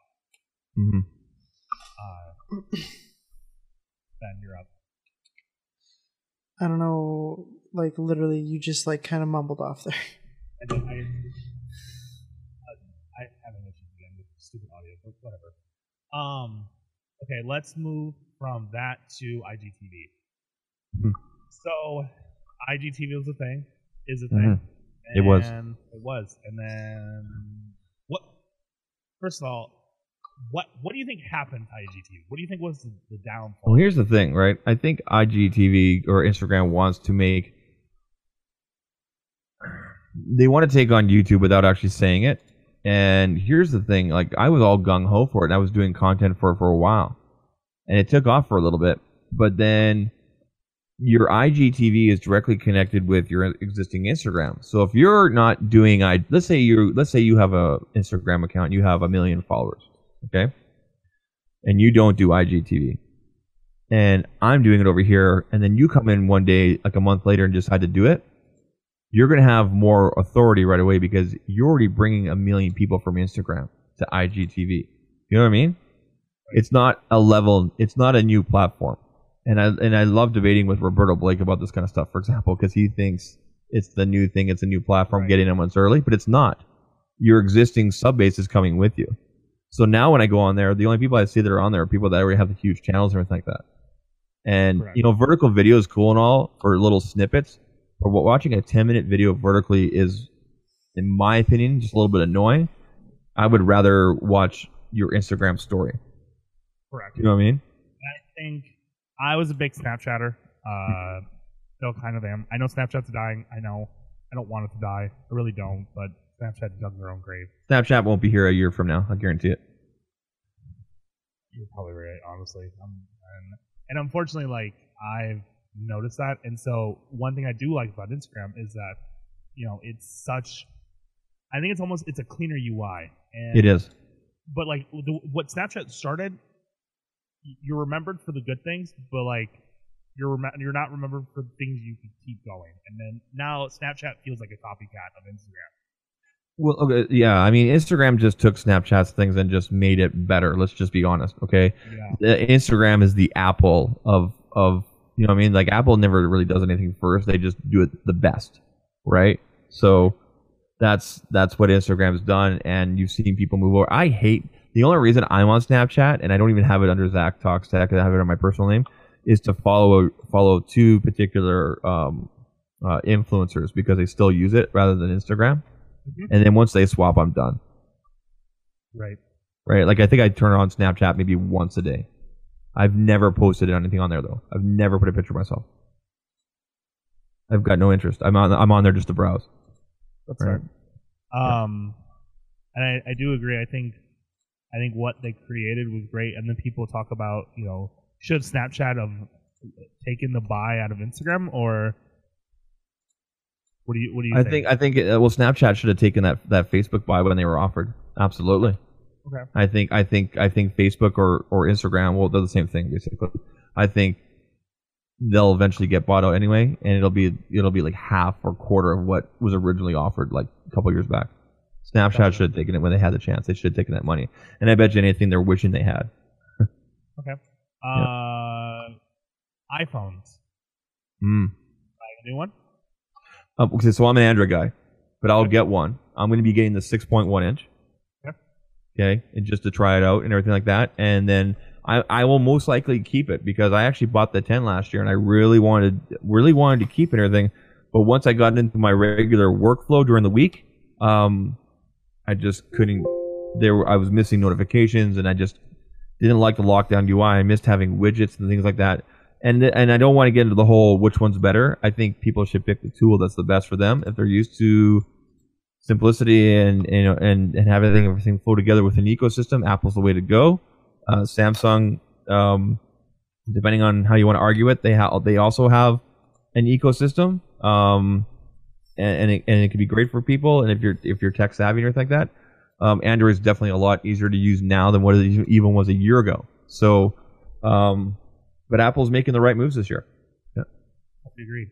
talk. Ben, you're up. I don't know, like, literally, you just, like, kind of mumbled off there. I have an issue again with stupid audio, but whatever. Okay, let's move from that to IGTV. So, IGTV was a thing, is a thing. It was. And then, what? First of all, what do you think happened to IGTV? What do you think was the downfall? Well, here's the thing, right? I think IGTV or Instagram wants to they want to take on YouTube without actually saying it. And here's the thing, like, I was all gung-ho for it, and I was doing content for a while. And it took off for a little bit. But then your IGTV is directly connected with your existing Instagram. So if you're not doing, let's say you have a Instagram account, you have 1 million followers, okay? And you don't do IGTV. And I'm doing it over here, and then you come in one day, like a month later, and decide to do it. You're going to have more authority right away, because you're already bringing 1 million people from Instagram to IGTV. You know what I mean? It's not a new platform. And I love debating with Roberto Blake about this kind of stuff, for example, because he thinks it's the new thing, it's a new platform, getting in months early, but it's not. Your existing sub base is coming with you. So now when I go on there, the only people I see that are on there are people that already have the huge channels and everything like that. And, vertical video is cool and all for little snippets, but watching a 10-minute video vertically is, in my opinion, just a little bit annoying. I would rather watch your Instagram story. Correct. You know what I mean? I think I was a big Snapchatter. Still kind of am. I know Snapchat's dying. I know. I don't want it to die. I really don't, but Snapchat dug their own grave. Snapchat won't be here a year from now. I guarantee it. You're probably right, honestly. And unfortunately, like, I've noticed that. And so one thing I do like about Instagram is that, it's such, I think it's a cleaner UI. And, it is. But, like, what Snapchat started, you're remembered for the good things, but, like, you're not remembered for the things you can keep going. And then now Snapchat feels like a copycat of Instagram. Well, okay, yeah. I mean, Instagram just took Snapchat's things and just made it better. Let's just be honest, okay? Yeah. Instagram is the Apple of you know what I mean? Like, Apple never really does anything first. They just do it the best, right? So that's what Instagram's done, and you've seen people move over. The only reason I'm on Snapchat, and I don't even have it under Zach Talks Tech, I have it on my personal name, is to follow two particular influencers, because they still use it rather than Instagram. And then once they swap, I'm done. Right. Right? Like I think I turn on Snapchat maybe once a day. I've never posted anything on there though. I've never put a picture of myself. I've got no interest. I'm on there just to browse. That's right. And I do agree. I think what they created was great, and then people talk about, should Snapchat have taken the buy out of Instagram, or what do you think? I think Snapchat should have taken that Facebook buy when they were offered. Absolutely. Okay. I think Facebook or Instagram, well, they're the same thing basically. I think they'll eventually get bought out anyway, and it'll be like half or quarter of what was originally offered like a couple years back. Snapchat should have taken it when they had the chance. They should have taken that money, and I bet you anything they're wishing they had. Okay. iPhones. Mm. Buying a new one? Okay, so I'm an Android guy, but I'll get one. I'm going to be getting the 6.1 inch. Okay, and just to try it out and everything like that, and then I will most likely keep it because I actually bought the 10 last year and I really wanted to keep it and everything. But once I got into my regular workflow during the week, I just couldn't. I was missing notifications and I just didn't like the lockdown UI. I missed having widgets and things like that. And I don't want to get into the whole which one's better. I think people should pick the tool that's the best for them if they're used to simplicity and have everything flow together with an ecosystem. Apple's the way to go. Samsung, depending on how you want to argue it, they also have an ecosystem, and it can be great for people. And if you're tech savvy or anything like that, Android is definitely a lot easier to use now than what it even was a year ago. So, but Apple's making the right moves this year. Yeah, I agree.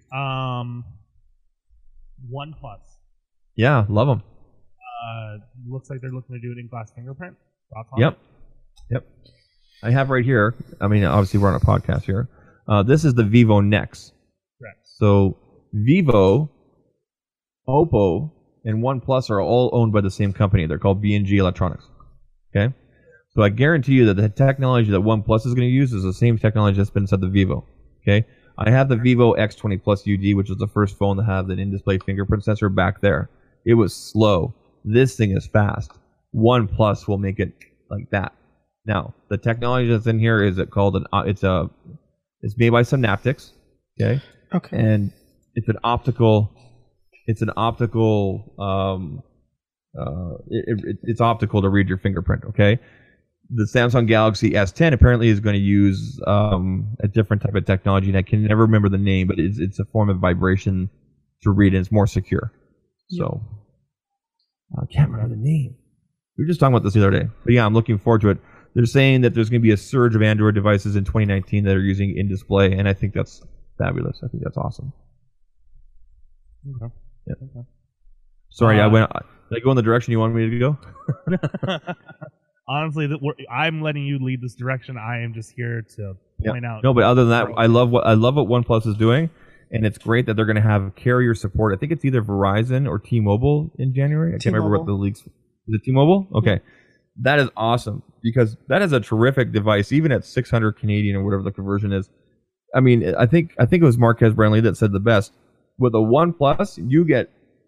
OnePlus. Yeah, love them. Looks like they're looking to do it in glass fingerprint. Yep. I have right here. I mean, obviously we're on a podcast here. This is the Vivo Nex. Correct. So Vivo, Oppo, and OnePlus are all owned by the same company. They're called B&G Electronics. Okay. So I guarantee you that the technology that OnePlus is going to use is the same technology that's been inside the Vivo. Okay. I have the Vivo X20 Plus UD, which was the first phone to have the in-display fingerprint sensor back there. It was slow. This thing is fast. OnePlus will make it like that. Now, the technology that's in here is it's made by Synaptics. Okay. Okay. And it's optical to read your fingerprint. Okay. The Samsung Galaxy S10 apparently is going to use a different type of technology, and I can never remember the name, but it's a form of vibration to read, and it's more secure. So I can't remember the name. We were just talking about this the other day, but yeah, I'm looking forward to it. They're saying that there's going to be a surge of Android devices in 2019 that are using in-display, and I think that's fabulous. I think that's awesome. Okay. Yeah. Okay. Sorry, did I go in the direction you wanted me to go? Honestly, I'm letting you lead this direction. I am just here to point out. No, but other than that, I love what OnePlus is doing, and it's great that they're going to have carrier support. I think it's either Verizon or T-Mobile in January. I can't remember what the leaks. Is it T-Mobile? Okay. That is awesome because that is a terrific device, even at 600 Canadian or whatever the conversion is. I mean, I think it was Marquez Brownlee that said the best. With a OnePlus, you get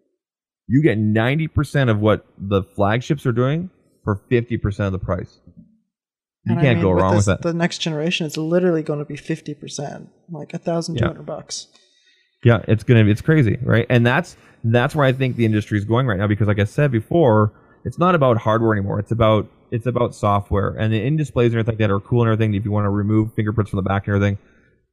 90% of what the flagships are doing for 50% of the price. You can't go wrong with that. The next generation is literally going to be 50%, like $1,200. Yeah, it's crazy, right? And that's where I think the industry is going right now because, like I said before, it's not about hardware anymore. It's about software, and the in-displays and everything like that are cool and everything. If you want to remove fingerprints from the back and everything,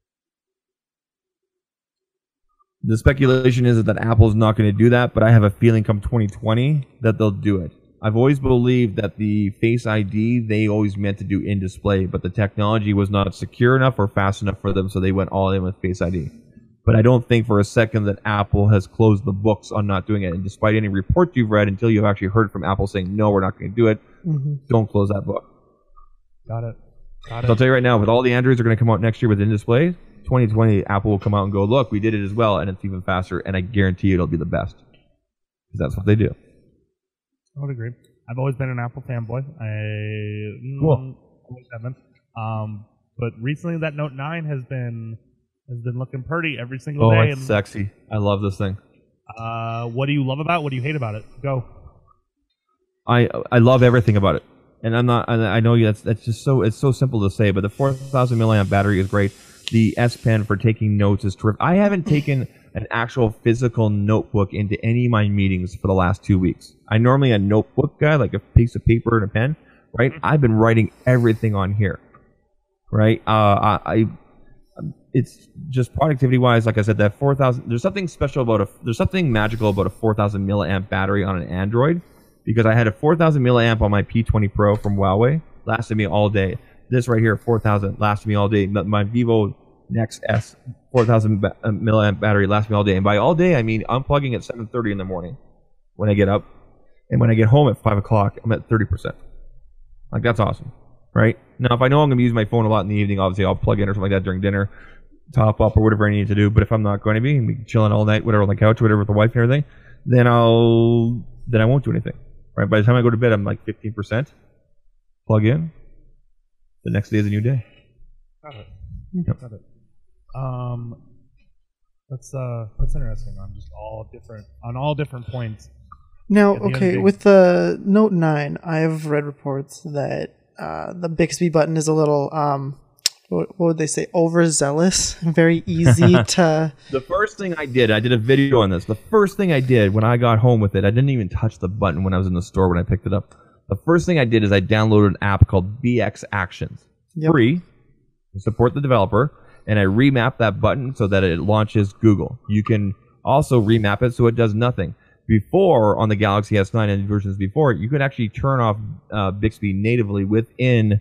the speculation is that Apple's not going to do that, but I have a feeling come 2020 that they'll do it. I've always believed that the Face ID, they always meant to do in-display, but the technology was not secure enough or fast enough for them, so they went all in with Face ID. But I don't think for a second that Apple has closed the books on not doing it. And despite any reports you've read, until you've actually heard from Apple saying, no, we're not going to do it, don't close that book. Got it. So I'll tell you right now, with all the Androids that are going to come out next year with in-display, 2020, Apple will come out and go, look, we did it as well, and it's even faster, and I guarantee you it'll be the best. Because that's what they do. I would agree. I've always been an Apple fanboy. Cool. Always have been. But recently that Note 9 has been looking pretty every single day. Oh, it's sexy. I love this thing. What do you love about it? What do you hate about it? Go. I love everything about it, and I know that's just it's so simple to say, but the 4,000 milliamp battery is great. The S Pen for taking notes is terrific. I haven't taken an actual physical notebook into any of my meetings for the last 2 weeks. I'm normally a notebook guy, like a piece of paper and a pen, right? I've been writing everything on here, right? It's just productivity wise, like I said, that 4,000. There's something special about there's something magical about a 4,000 milliamp battery on an Android, because I had a 4,000 milliamp on my P20 Pro from Huawei, lasted me all day. This right here, 4,000, lasted me all day. My Vivo Next S 4,000 milliamp battery lasts me all day, and by all day I mean unplugging at 7:30 in the morning when I get up, and when I get home at 5 o'clock, I'm at 30%. Like, that's awesome, right? Now, if I know I'm going to use my phone a lot in the evening, obviously I'll plug in or something like that during dinner, top up or whatever I need to do. But if I'm not going to be chilling all night, whatever, on the couch, whatever, with the wife and everything, then I won't do anything. Right? By the time I go to bed, I'm like 15%. Plug in. The next day is a new day. Got it. Yep. Got it. That's interesting. On all different points. Now, At the end of okay, the day- with the Note 9, I've read reports that the Bixby button is a little, what would they say, overzealous, very easy to... The first thing I did a video on this. The first thing I did when I got home with it, I didn't even touch the button when I was in the store when I picked it up. The first thing I did is I downloaded an app called BX Actions. Yep. Free, to support the developer, and I remapped that button so that it launches Google. You can also remap it so it does nothing. Before, on the Galaxy S9 and versions before, you could actually turn off Bixby natively within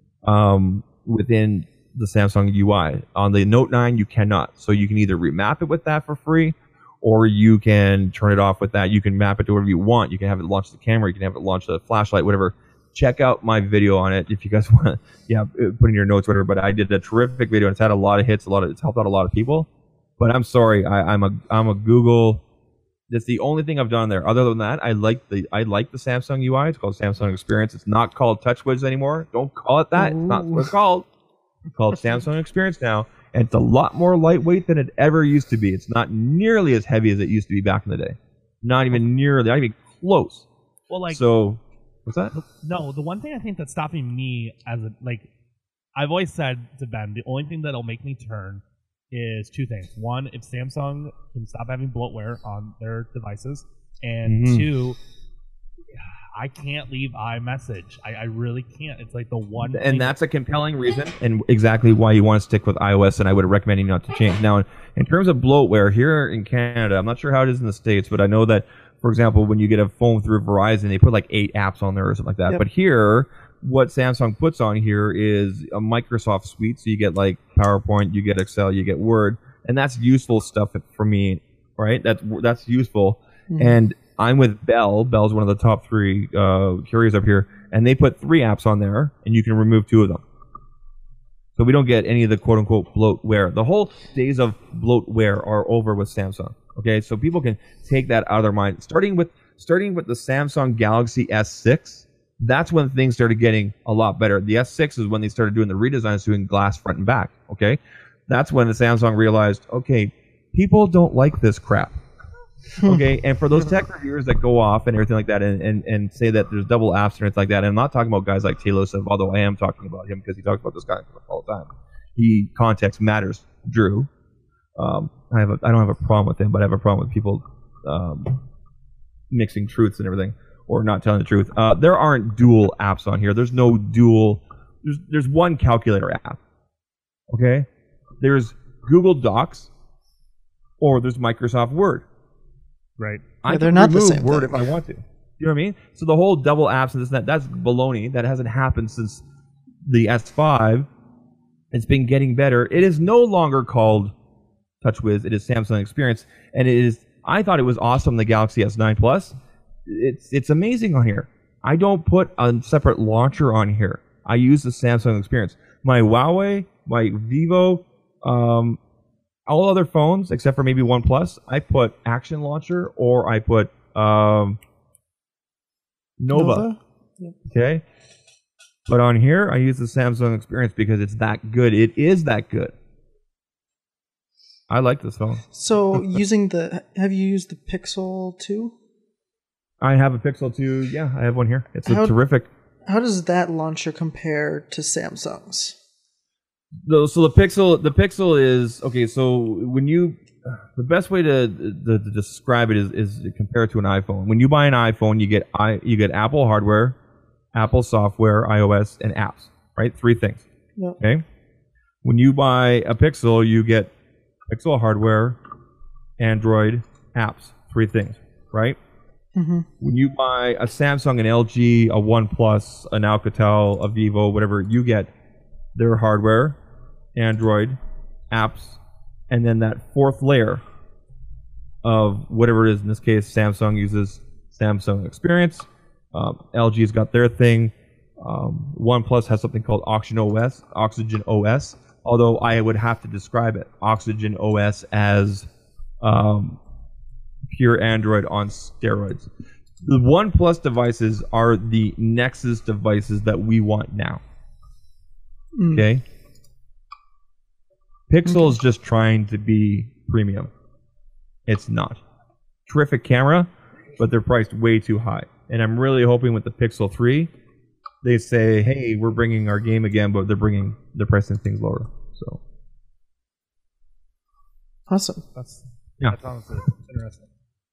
the Samsung UI. On the Note 9, you cannot. So you can either remap it with that for free, or you can turn it off with that. You can map it to whatever you want. You can have it launch the camera. You can have it launch the flashlight, whatever. Check out my video on it if you guys want to, put in your notes, whatever. But I did a terrific video. It's had a lot of hits. It's helped out a lot of people. But I'm sorry, I'm a Google. That's the only thing I've done there. Other than that, I like the Samsung UI. It's called Samsung Experience. It's not called TouchWiz anymore. Don't call it that. It's not what it's called. It's called Samsung Experience now, and it's a lot more lightweight than it ever used to be. It's not nearly as heavy as it used to be back in the day. Not even close. Well, like, so, what's that? No, the one thing I think that's stopping me I've always said to Ben, the only thing that'll make me turn is two things. One, if Samsung can stop having bloatware on their devices, and two, I can't leave iMessage. I really can't. It's like the one thing. And that's a compelling reason, and exactly why you want to stick with iOS, and I would recommend you not to change. Now, in terms of bloatware, here in Canada, I'm not sure how it is in the States, but I know that, for example, when you get a phone through Verizon, they put like 8 apps on there or something like that. Yep. But here, what Samsung puts on here is a Microsoft suite, so you get like PowerPoint, you get Excel, you get Word, and that's useful stuff for me, right? That's useful. Mm-hmm. And I'm with Bell. Bell's one of the top 3 carriers up here, and they put 3 apps on there, and you can remove 2 of them. So we don't get any of the quote-unquote bloatware. The whole days of bloatware are over with Samsung. Okay, so people can take that out of their mind. Starting with the Samsung Galaxy S6, that's when things started getting a lot better. The S6 is when they started doing the redesigns, doing glass front and back. Okay, that's when the Samsung realized, okay, people don't like this crap. Okay, and for those tech reviewers that go off and everything like that and say that there's double apps and everything like that, and I'm not talking about guys like Taylor, although I am talking about him because he talks about this guy all the time. Context matters, Drew. I don't have a problem with him, but I have a problem with people mixing truths and everything, or not telling the truth. There aren't dual apps on here. There's no dual. There's one calculator app. Okay, there's Google Docs, or there's Microsoft Word. Right. Yeah, they're not the same Word thing. if I want to. You know what I mean? So the whole double apps and this and that's baloney. That hasn't happened since the S5. It's been getting better. It is no longer called TouchWiz. It is Samsung Experience, and it is. I thought it was awesome. The Galaxy S9 Plus. It's amazing on here. I don't put a separate launcher on here. I use the Samsung Experience. My Huawei, my Vivo, all other phones except for maybe OnePlus, I put Action Launcher or I put Nova. Yep. Okay, but on here I use the Samsung Experience because it's that good. It is that good. I like this phone. So have you used the Pixel 2? I have a Pixel 2. Yeah, I have one here. It's terrific. How does that launcher compare to Samsung's? So the Pixel is okay. So the best way to describe it is to compare it to an iPhone. When you buy an iPhone, you get Apple hardware, Apple software, iOS, and apps. Right, 3 things. Yep. Okay. When you buy a Pixel, you get Pixel hardware, Android, apps. 3 things. Right. Mm-hmm. When you buy a Samsung, an LG, a OnePlus, an Alcatel, a Vivo, whatever, you get their hardware, Android, apps, and then that 4th layer of whatever it is. In this case, Samsung uses Samsung Experience. LG's got their thing. OnePlus has something called Oxygen OS. Although I would have to describe it, Oxygen OS as pure Android on steroids. The OnePlus devices are the Nexus devices that we want now. Okay? Pixel is just trying to be premium. It's not. Terrific camera, but they're priced way too high. And I'm really hoping with the Pixel 3, they say, hey, we're bringing our game again, but they're pricing things lower. So awesome. That's Yeah. honestly interesting.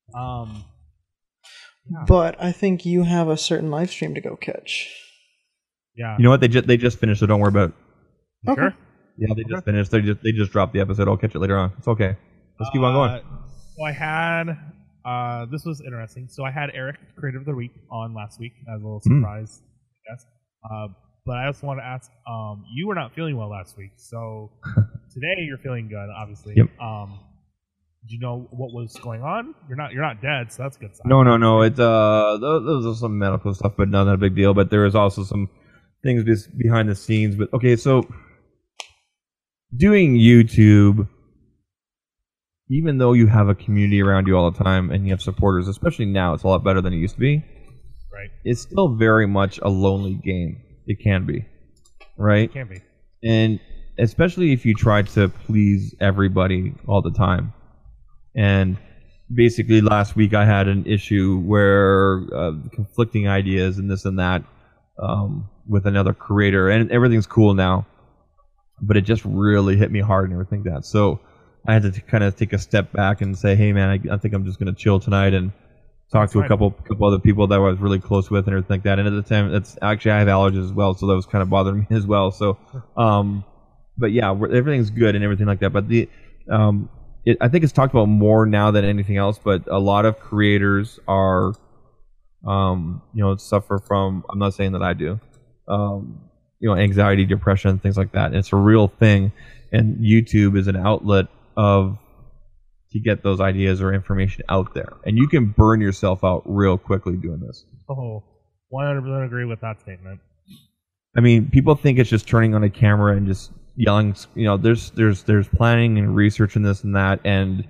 But I think you have a certain live stream to go catch. Yeah. You know what? They just finished, so don't worry about it. You sure? Yeah, they just finished. They just dropped the episode. I'll catch it later on. It's okay. Let's keep on going. So I had this was interesting. So I had Eric, Creator of the Week, on last week as a little surprise, I guess. But I also want to ask, you were not feeling well last week, so today you're feeling good, obviously. Yep. Do you know what was going on? You're not dead, so that's a good sign. No. It's those are some medical stuff, but not that big deal. But there is also some things behind the scenes. But okay, so doing YouTube, even though you have a community around you all the time and you have supporters, especially now, it's a lot better than it used to be. Right. It's still very much a lonely game. It can be, right? It can be. And especially if you try to please everybody all the time. And basically last week I had an issue where conflicting ideas and this and that with another creator, and everything's cool now, but it just really hit me hard and everything like that. So I had to kind of take a step back and say, hey man, I think I'm just going to chill tonight and talk to a couple other people that I was really close with and everything like that. And at the time, I have allergies as well, so that was kind of bothering me as well. So, but yeah, everything's good and everything like that. But I think it's talked about more now than anything else. But a lot of creators are, suffer from. I'm not saying that I do. Anxiety, depression, things like that. And it's a real thing, and YouTube is an outlet to get those ideas or information out there. And you can burn yourself out real quickly doing this. Oh, 100% agree with that statement. I mean, people think it's just turning on a camera and just yelling. There's planning and research and this and that. And,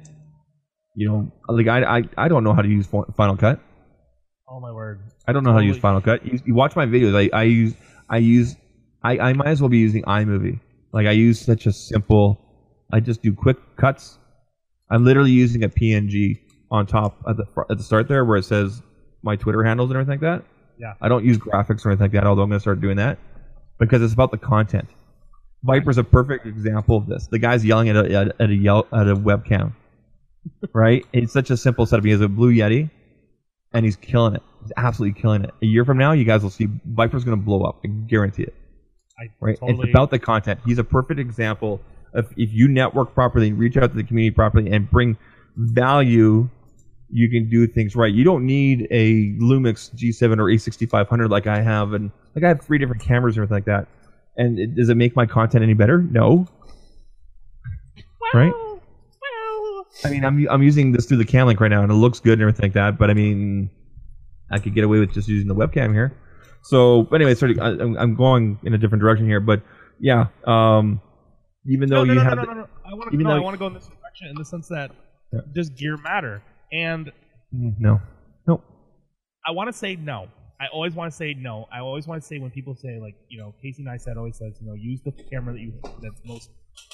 I don't know how to use Final Cut. Oh, my word. I don't know how to use Final Cut. You watch my videos. I might as well be using iMovie. Like, I use such a simple, I just do quick cuts. I'm literally using a PNG on top at the start there where it says my Twitter handles and everything like that. Yeah. I don't use graphics or anything like that, although I'm going to start doing that because it's about the content. Viper's a perfect example of this. The guy's yelling at a webcam, right? It's such a simple setup. He has a Blue Yeti, and he's killing it. He's absolutely killing it. A year from now, you guys will see Viper's going to blow up. I guarantee it. Right? It's about the content. He's a perfect example of if you network properly, reach out to the community properly, and bring value, you can do things right. You don't need a Lumix G7 or A6500 like I have, and like I have 3 different cameras and everything like that. And does it make my content any better? No. Right? I mean, I'm using this through the Camlink right now, and it looks good and everything like that. But I mean, I could get away with just using the webcam here. So, but anyway, I'm going in a different direction here. But yeah, even though you have, I want to go in this direction in the sense that does gear matter? And no. I want to say no. I always want to say no. I always want to say when people say like, Casey Neistat always says, use the camera that's most,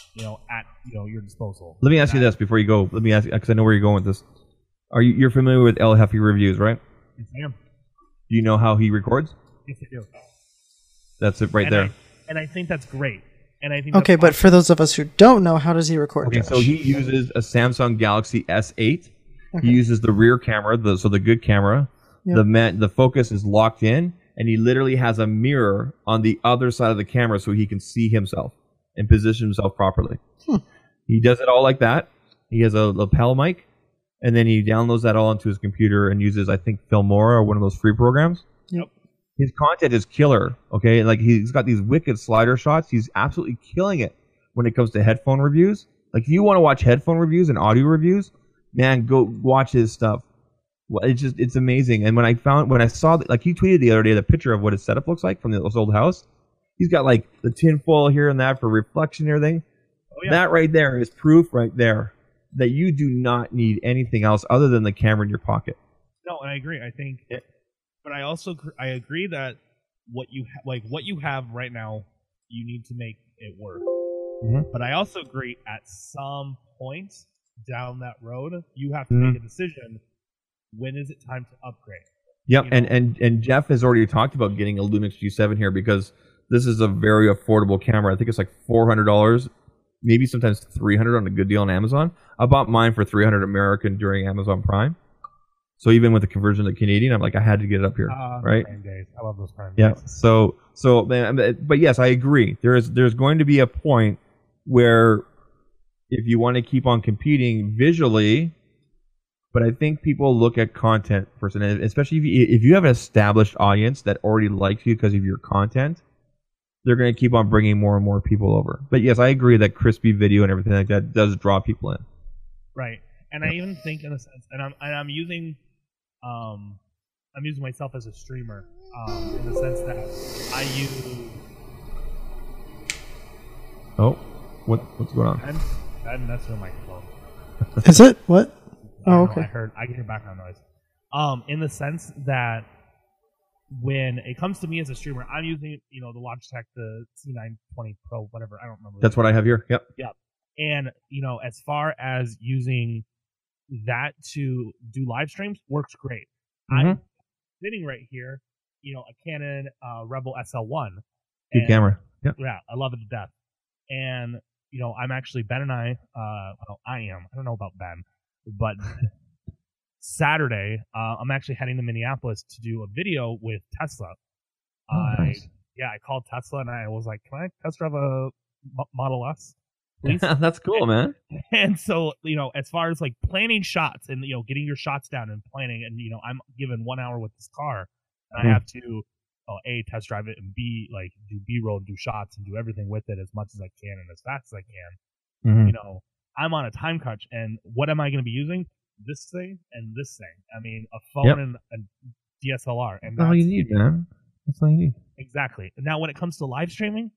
at your disposal. Let me ask you this before you go. Let me ask you, because I know where you're going with this. You're familiar with El Jefe Reviews, right? Yes, I am. Do you know how he records? Yes, I do. That's it right there. And I think that's great. And I think Okay, but for those of us who don't know, how does he record? Okay, Josh? so he uses a Samsung Galaxy S8. Okay. He uses the rear camera, the good camera. Yep. The focus is locked in, and he literally has a mirror on the other side of the camera so he can see himself and position himself properly. He does it all like that. He has a lapel mic, and then he downloads that all onto his computer and uses, I think, Filmora or one of those free programs. Yep. His content is killer, okay? Like, he's got these wicked slider shots. He's absolutely killing it when it comes to headphone reviews. Like, if you want to watch headphone reviews and audio reviews, man, go watch his stuff. Well, it's amazing. And when I saw, like, he tweeted the other day the picture of what his setup looks like from this old house. He's got, like, the tin foil here and that for reflection and everything. Oh, yeah. That right there is proof right there that you do not need anything else other than the camera in your pocket. No, and I agree. I think... Yeah. But I agree that what you have right now, you need to make it work. Mm-hmm. But I also agree at some point down that road, you have to make a decision. When is it time to upgrade? Yep, and Jeff has already talked about getting a Lumix G7 here because this is a very affordable camera. I think it's like $400, maybe sometimes $300 on a good deal on Amazon. I bought mine for $300 American during Amazon Prime. So even with the conversion to Canadian, I'm like, I had to get it up here, right? Prime days. I love those Prime days. Yeah. So, man, but yes, I agree. There's going to be a point where if you want to keep on competing visually, but I think people look at content first, and especially if you have an established audience that already likes you because of your content, they're going to keep on bringing more and more people over. But yes, I agree that crispy video and everything like that does draw people in. Right, and I even think in a sense, and I'm using myself as a streamer in the sense that I use. Oh, what's going on? That's your microphone. Is it what? Oh, okay. I can hear background noise. In the sense that when it comes to me as a streamer, I'm using the Logitech, the C920 Pro, whatever. I don't remember. That's what I have here. Yep. Yep. And as far as using that to do live streams, works great. Mm-hmm. I'm sitting right here, a Canon Rebel SL1. Good camera. Yep. Yeah, I love it to death. And I'm actually Ben and I don't know about Ben, but Saturday I'm actually heading to Minneapolis to do a video with Tesla. Nice. I called Tesla and I was like, can I test drive a Model S, please? That's cool, man. And so as far as like planning shots and getting your shots down and planning, and I'm given 1 hour with this car, and I have to A, test drive it, and B, like do B-roll, do shots, and do everything with it as much as I can and as fast as I can. Mm-hmm. I'm on a time crunch, and what am I going to be using? This thing and this thing. I mean, a phone and a DSLR, and that's all you need, man. That's all you need. Exactly. Now, when it comes to live streaming,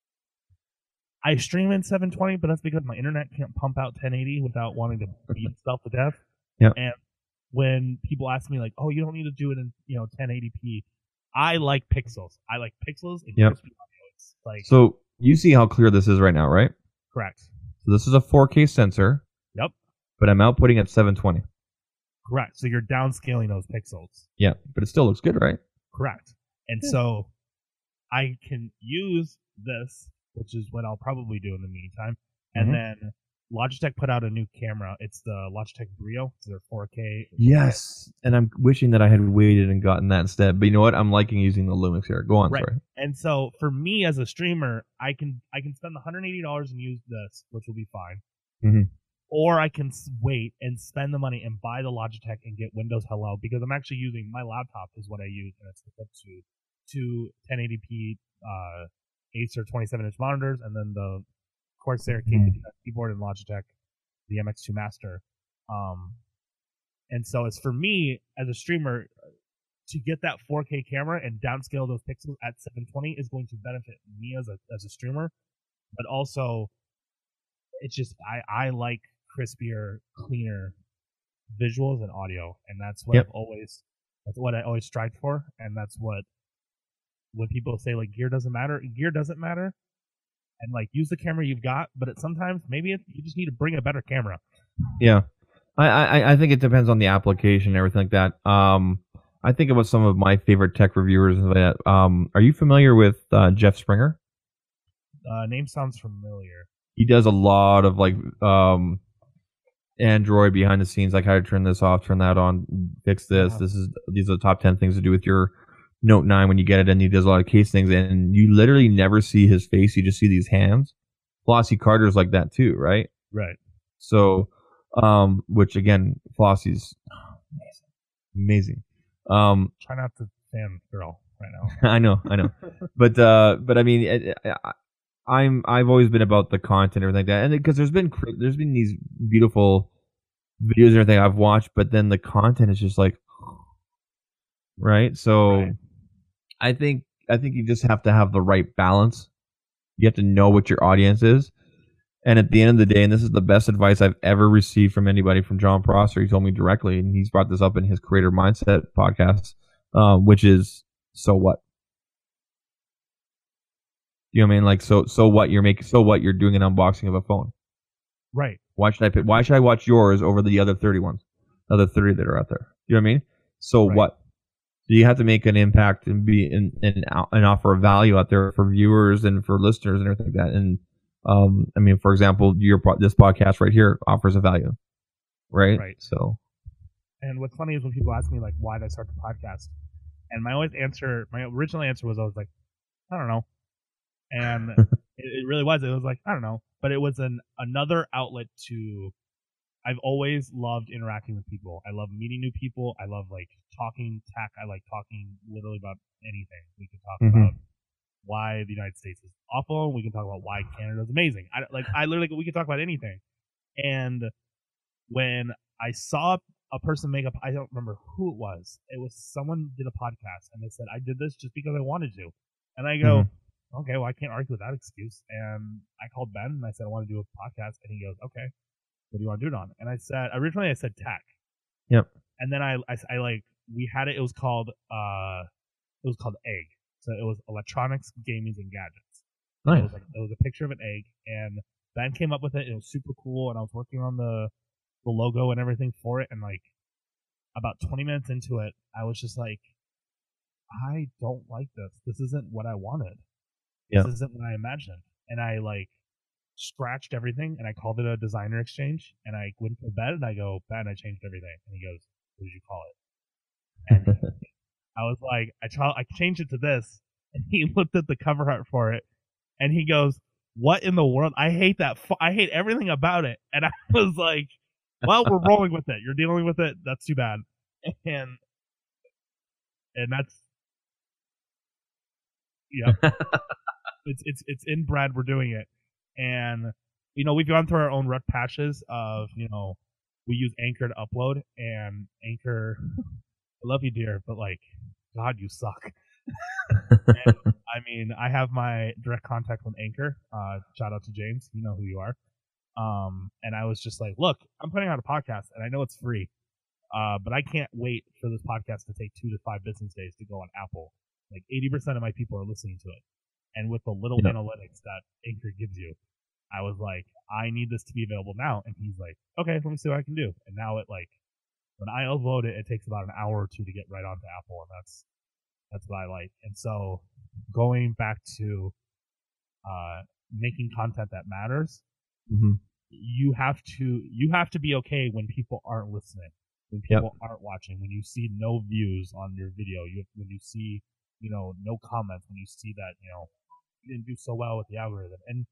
I stream in 720, but that's because my internet can't pump out 1080 without wanting to beat itself to death. Yeah. And when people ask me like, "Oh, you don't need to do it in 1080p," I like pixels. I like pixels and crispy audio. It's like, so you see how clear this is right now, right? Correct. So this is a 4K sensor. Yep. But I'm outputting at 720. Correct. So you're downscaling those pixels. Yeah, but it still looks good, right? Correct. And so I can use this, which is what I'll probably do in the meantime. And then Logitech put out a new camera. It's the Logitech Brio. It's their 4K. Yes. And I'm wishing that I had waited and gotten that instead. But you know what? I'm liking using the Lumix here. Go on, right. Sorry. And so for me as a streamer, I can spend $180 and use this, which will be fine. Mm-hmm. Or I can wait and spend the money and buy the Logitech and get Windows Hello, because I'm actually using my laptop is what I use, and it's hooked up to two 1080p Acer 27-inch monitors, and then the Corsair keyboard and Logitech, the MX2 Master. And so it's for me as a streamer to get that 4K camera and downscale those pixels at 720 is going to benefit me as a streamer, but also it's just I like crispier, cleaner visuals and audio, and that's what I've always That's what I always strive for, and that's what when people say like gear doesn't matter, and like use the camera you've got, but sometimes maybe you just need to bring a better camera. Yeah, I think it depends on the application and everything like that. I think about some of my favorite tech reviewers. That are you familiar with Jeff Springer? Name sounds familiar. He does a lot of like Android behind the scenes, like how to turn this off, turn that on, fix this. These are the top 10 things to do with your Note 9 when you get it, and he does a lot of case things, and you literally never see his face. You just see these hands. Flossie Carter's like that too, right? Right. So, which again, Flossie's amazing. Try not to fan girl right now. I know, but I mean, I've always been about the content and everything like that, and because there's been these beautiful videos and everything I've watched, but then the content is just like, right. So, right. I think you just have to have the right balance. You have to know what your audience is, and at the end of the day, and this is the best advice I've ever received from anybody, from John Prosser. He told me directly, and he's brought this up in his Creator Mindset podcast, which is, so what? You know what I mean? Like, so what you're doing an unboxing of a phone, right? Why should I watch yours over the other 30 that are out there? You know what I mean? So right. What? So you have to make an impact and be and offer a value out there for viewers and for listeners and everything like that. And I mean, for example, this podcast right here offers a value, right? Right. So, and what's funny is when people ask me like, why did I start the podcast? And my original answer was always like, I don't know. And it really was. It was like, I don't know. But it was another outlet to. I've always loved interacting with people. I love meeting new people. I love like talking tech. I like talking literally about anything. We can talk about why the United States is awful. We can talk about why Canada is amazing. We can talk about anything. And when I saw a person I don't remember who it was. It was someone did a podcast and they said, I did this just because I wanted to. And I go, okay, well, I can't argue with that excuse. And I called Ben and I said, I want to do a podcast. And he goes, okay, what do you want to do it on? And I said, originally I said tech. Yep. And then we had it. It was called Egg. So it was electronics, gaming, and gadgets. Nice. It was a picture of an egg, and Ben came up with it. It was super cool, and I was working on the logo and everything for it. And like about 20 minutes into it, I was just like, I don't like this. This isn't what I wanted. Yeah. This isn't what I imagined. And I like scratched everything, and I called it a designer exchange. And I went to bed, and I go, Ben, I changed everything. And he goes, what did you call it? And I was like, I changed it to this. And he looked at the cover art for it, and he goes, what in the world? I hate that. I hate everything about it. And I was like, well, we're rolling with it. You're dealing with it. That's too bad. And that's, yeah. It's inbred. We're doing it. And, we've gone through our own rough patches of, we use Anchor to upload, and Anchor, I love you, dear, but like, God, you suck. And, I mean, I have my direct contact with Anchor. Shout out to James. You know who you are. And I was just like, look, I'm putting out a podcast, and I know it's free, but I can't wait for this podcast to take 2 to 5 business days to go on Apple. Like 80% of my people are listening to it. And with the little analytics that Anchor gives you, I was like, I need this to be available now. And he's like, okay, let me see what I can do. And now when I upload it, it takes about an hour or two to get right onto Apple, and that's what I like. And so going back to making content that matters, you have to be okay when people aren't listening, when people aren't watching, when you see no views on your video, when you see no comments, when you see that you didn't do so well with the algorithm. And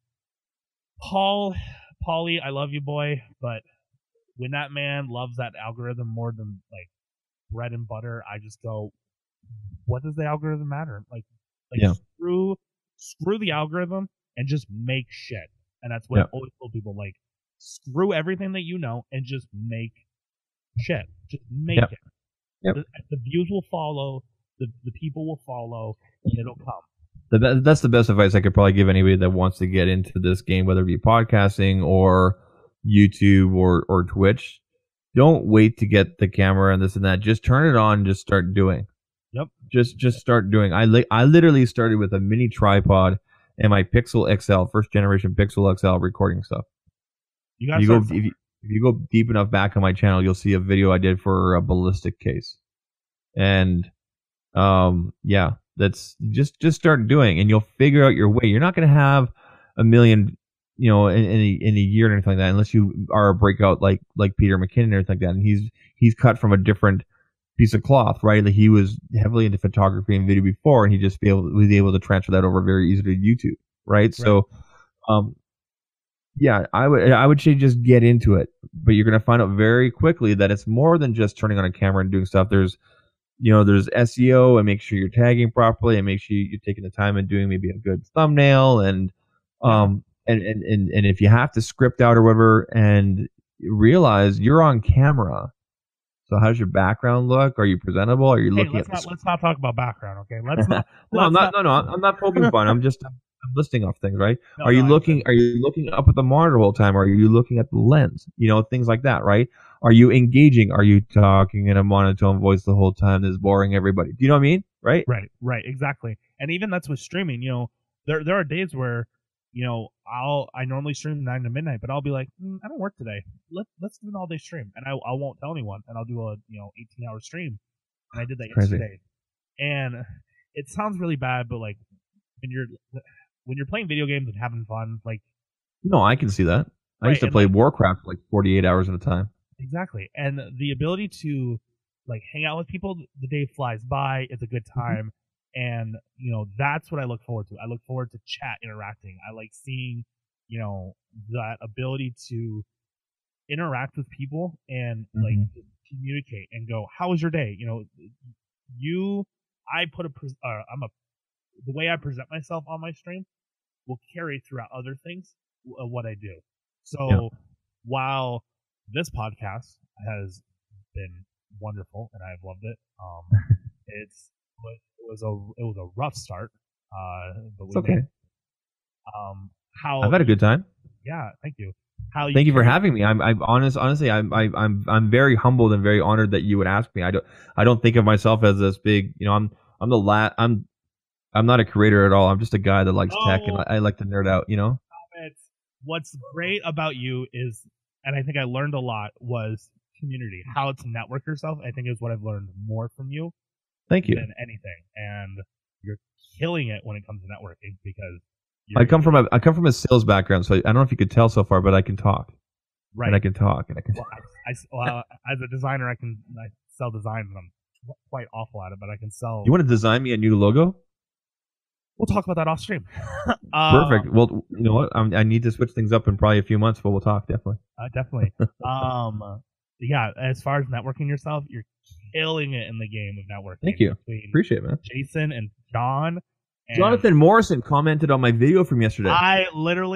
Paulie, I love you, boy, but when that man loves that algorithm more than like bread and butter, I just go, what does the algorithm matter? Like screw the algorithm and just make shit. And that's what I always told people, like, screw everything that you know and just make shit. Just make it. Yep. The views will follow, the people will follow, and it'll come. That's the best advice I could probably give anybody that wants to get into this game, whether it be podcasting or YouTube or Twitch. don't wait to get the camera and this and that. Just turn it on and just start doing. Yep. Just start doing. I literally started with a mini tripod and my Pixel XL, first generation Pixel XL recording stuff. You If guys you go deep enough back on my channel, you'll see a video I did for a ballistic case. And yeah, that's just start doing, and you'll figure out your way. You're not going to have a million, in a year or anything like that, unless you are a breakout like Peter McKinnon or anything like that. And he's cut from a different piece of cloth, right? Like he was heavily into photography and video before, and he just was able to transfer that over very easily to YouTube, right? So, yeah, I would say just get into it, but you're going to find out very quickly that it's more than just turning on a camera and doing stuff. There's SEO, and make sure you're tagging properly, and make sure you're taking the time and doing maybe a good thumbnail, and if you have to script out or whatever, and realize you're on camera. So how does your background look? Are you presentable? Are you looking at let's not talk about background, okay? Let's not. I'm not poking fun. I'm listing off things, right? Are you looking up at the monitor the whole time? Are you looking at the lens? Things like that, right? Are you engaging? Are you talking in a monotone voice the whole time that's boring everybody? Do you know what I mean? Right? Right, exactly. And even that's with streaming, there are days where, I normally stream 9 to midnight, but I'll be like, I don't work today. Let's do an all day stream. And I won't tell anyone, and I'll do a 18-hour stream. And I did that yesterday. And it sounds really bad, but like when you're playing video games and having fun, like, no, I can see that. I used to play Warcraft for like 48 hours at a time. Exactly. And the ability to like hang out with people, the day flies by. It's a good time. And, that's what I look forward to. I look forward to chat interacting. I like seeing, that ability to interact with people and like communicate and go, how was your day? The way I present myself on my stream will carry throughout other things of what I do. So while this podcast has been wonderful and I've loved it, it was a rough start, but it's okay. I've had a good time. Yeah, thank you. Thank you for having me. Honestly, I'm very humbled and very honored that you would ask me. I don't think of myself as this big. I'm not a creator at all. I'm just a guy that likes tech, and I like to nerd out. What's great about you is, and I think I learned a lot, was community. How to network yourself, I think, is what I've learned more from you. Thank you. Than anything, and you're killing it when it comes to networking because I come from a sales background, so I don't know if you could tell so far, but I can talk. Right. And I can talk, and I can. As a designer, I sell designs, and I'm quite awful at it, but I can sell. You want to design me a new logo? We'll talk about that off stream. Perfect. Well, you know what? I need to switch things up in probably a few months, but we'll talk definitely. Definitely. Yeah. As far as networking yourself, you're killing it in the game of networking. Thank you. Appreciate it, man. Jason and John. Jonathan Morrison commented on my video from yesterday. I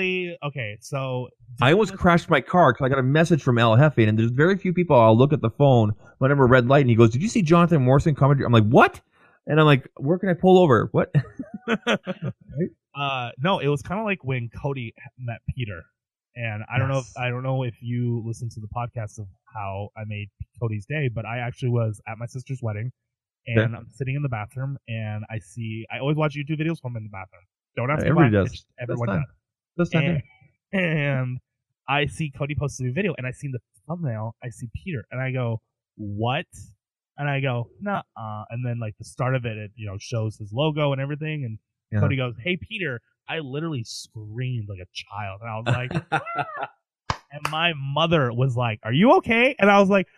almost crashed my car because I got a message from El Jefe, and there's very few people I'll look at the phone whenever red light, and he goes, "Did you see Jonathan Morrison comment?" I'm like, "What?" And I'm like, "Where can I pull over?" What? No, it was kind of like when Cody met Peter, and I don't know if you listened to the podcast of how I made Cody's day, but I actually was at my sister's wedding. And I'm sitting in the bathroom, and I always watch YouTube videos when I'm in the bathroom. Don't ask me why. Does. Everyone does. And I see Cody post a new video, and I see the thumbnail. I see Peter, and I go, "What?" And I go, "Nah." And then like the start of it shows his logo and everything. And Cody goes, "Hey, Peter." I literally screamed like a child, and I was like. And my mother was like, "Are you okay?" And I was like,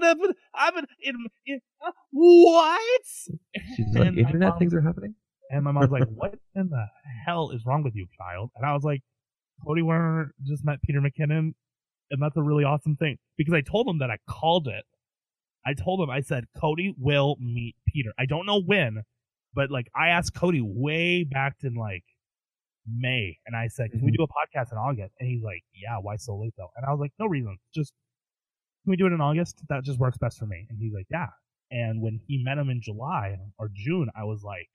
what? She's like, internet things are happening? And my mom's like, "What in the hell is wrong with you, child?" And I was like, Cody Werner just met Peter McKinnon, and that's a really awesome thing. Because I told him that I called it. I told him, I said, Cody will meet Peter. I don't know when, but like I asked Cody way back in like May, and I said, "Can we do a podcast in August?" And he's like, "Yeah, why so late though?" And I was like, "No reason, just can we do it in August? That just works best for me." And he's like, "Yeah." And when he met him in July or June, I was like,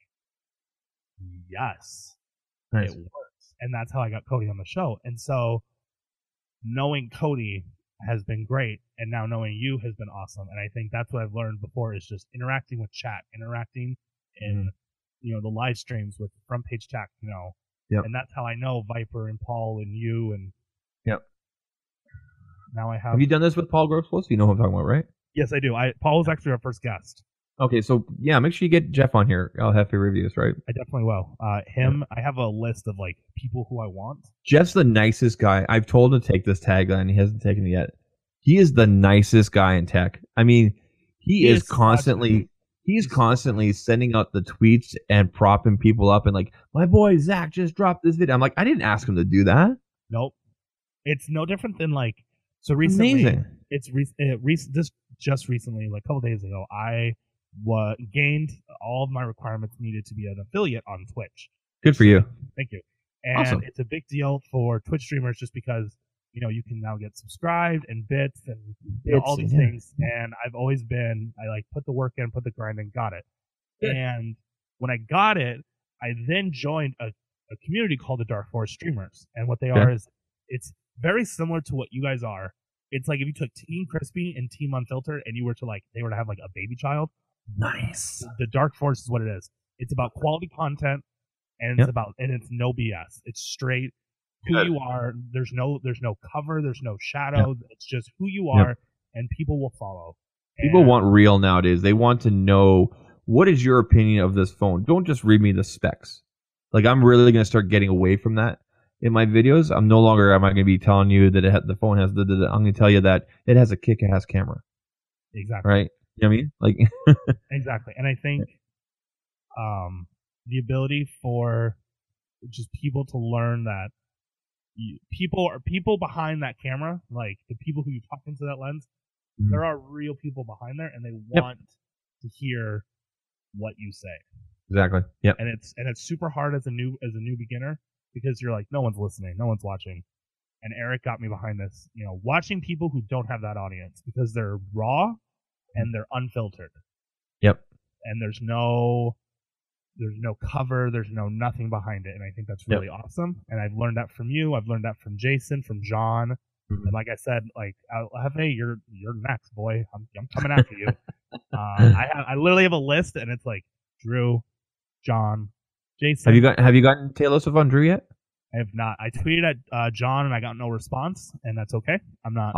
"Yes, nice. It works." And that's how I got Cody on the show. And so, knowing Cody has been great, and now knowing you has been awesome. And I think that's what I've learned before is just interacting with chat, interacting in the live streams with Front Page Tech, Yep. and that's how I know Viper and Paul and you and Yep. now I Have you done this with Paul Grossflow? So you know who I'm talking about, right? Yes, I do. Paul was actually our first guest. Okay, so yeah, make sure you get Jeff on here. I'll have your reviews, right? I definitely will. I have a list of like people who I want. Jeff's the nicest guy. I've told him to take this tagline. He hasn't taken it yet. He is the nicest guy in tech. I mean, he is constantly sending out the tweets and propping people up and like, my boy Zach just dropped this video. I'm like, I didn't ask him to do that. Nope. It's no different than like, so recently, Amazing. Just recently, like a couple days ago, I gained all of my requirements needed to be an affiliate on Twitch. Good for you. Thank you. And Awesome. It's a big deal for Twitch streamers just because, you can now get subscribed and bits and all these things. And I've always been, I like put the work in, put the grind in, got it. Good. And when I got it, I then joined a community called the Dark Forest Streamers. And what they are is, it's very similar to what you guys are. It's like if you took Team Crispy and Team Unfiltered and you were to they were to have like a baby child. Nice. The Dark Forest is what it is. It's about quality content and it's no BS. It's straight who you are. There's no cover, there's no shadow. It's just who you are and people will follow. People want real nowadays. They want to know, what is your opinion of this phone? Don't just read me the specs. Like, I'm really going to start getting away from that in my videos. I'm no longer am I going to be telling you that the phone has I'm going to tell you that it has a kick-ass camera. Exactly. Right? You know what I mean? Like exactly. And I think the ability for just people to learn that people behind that camera, like the people who you talk into that lens, there are real people behind there, and they want to hear what you say. Exactly. Yep. And it's super hard as a new beginner because you're like, no one's listening, no one's watching. And Eric got me behind this, watching people who don't have that audience because they're raw and they're unfiltered. Yep. And there's no cover, there's no nothing behind it, and I think that's really awesome. And I've learned that from you. I've learned that from Jason, from John, and like I said, like hey, you're next, boy. I'm coming after you. I literally have a list, and it's like Drew, John, Jason. Have you gotten Talos of on Drew yet? I have not. I tweeted at John, and I got no response, and that's okay. I'm not.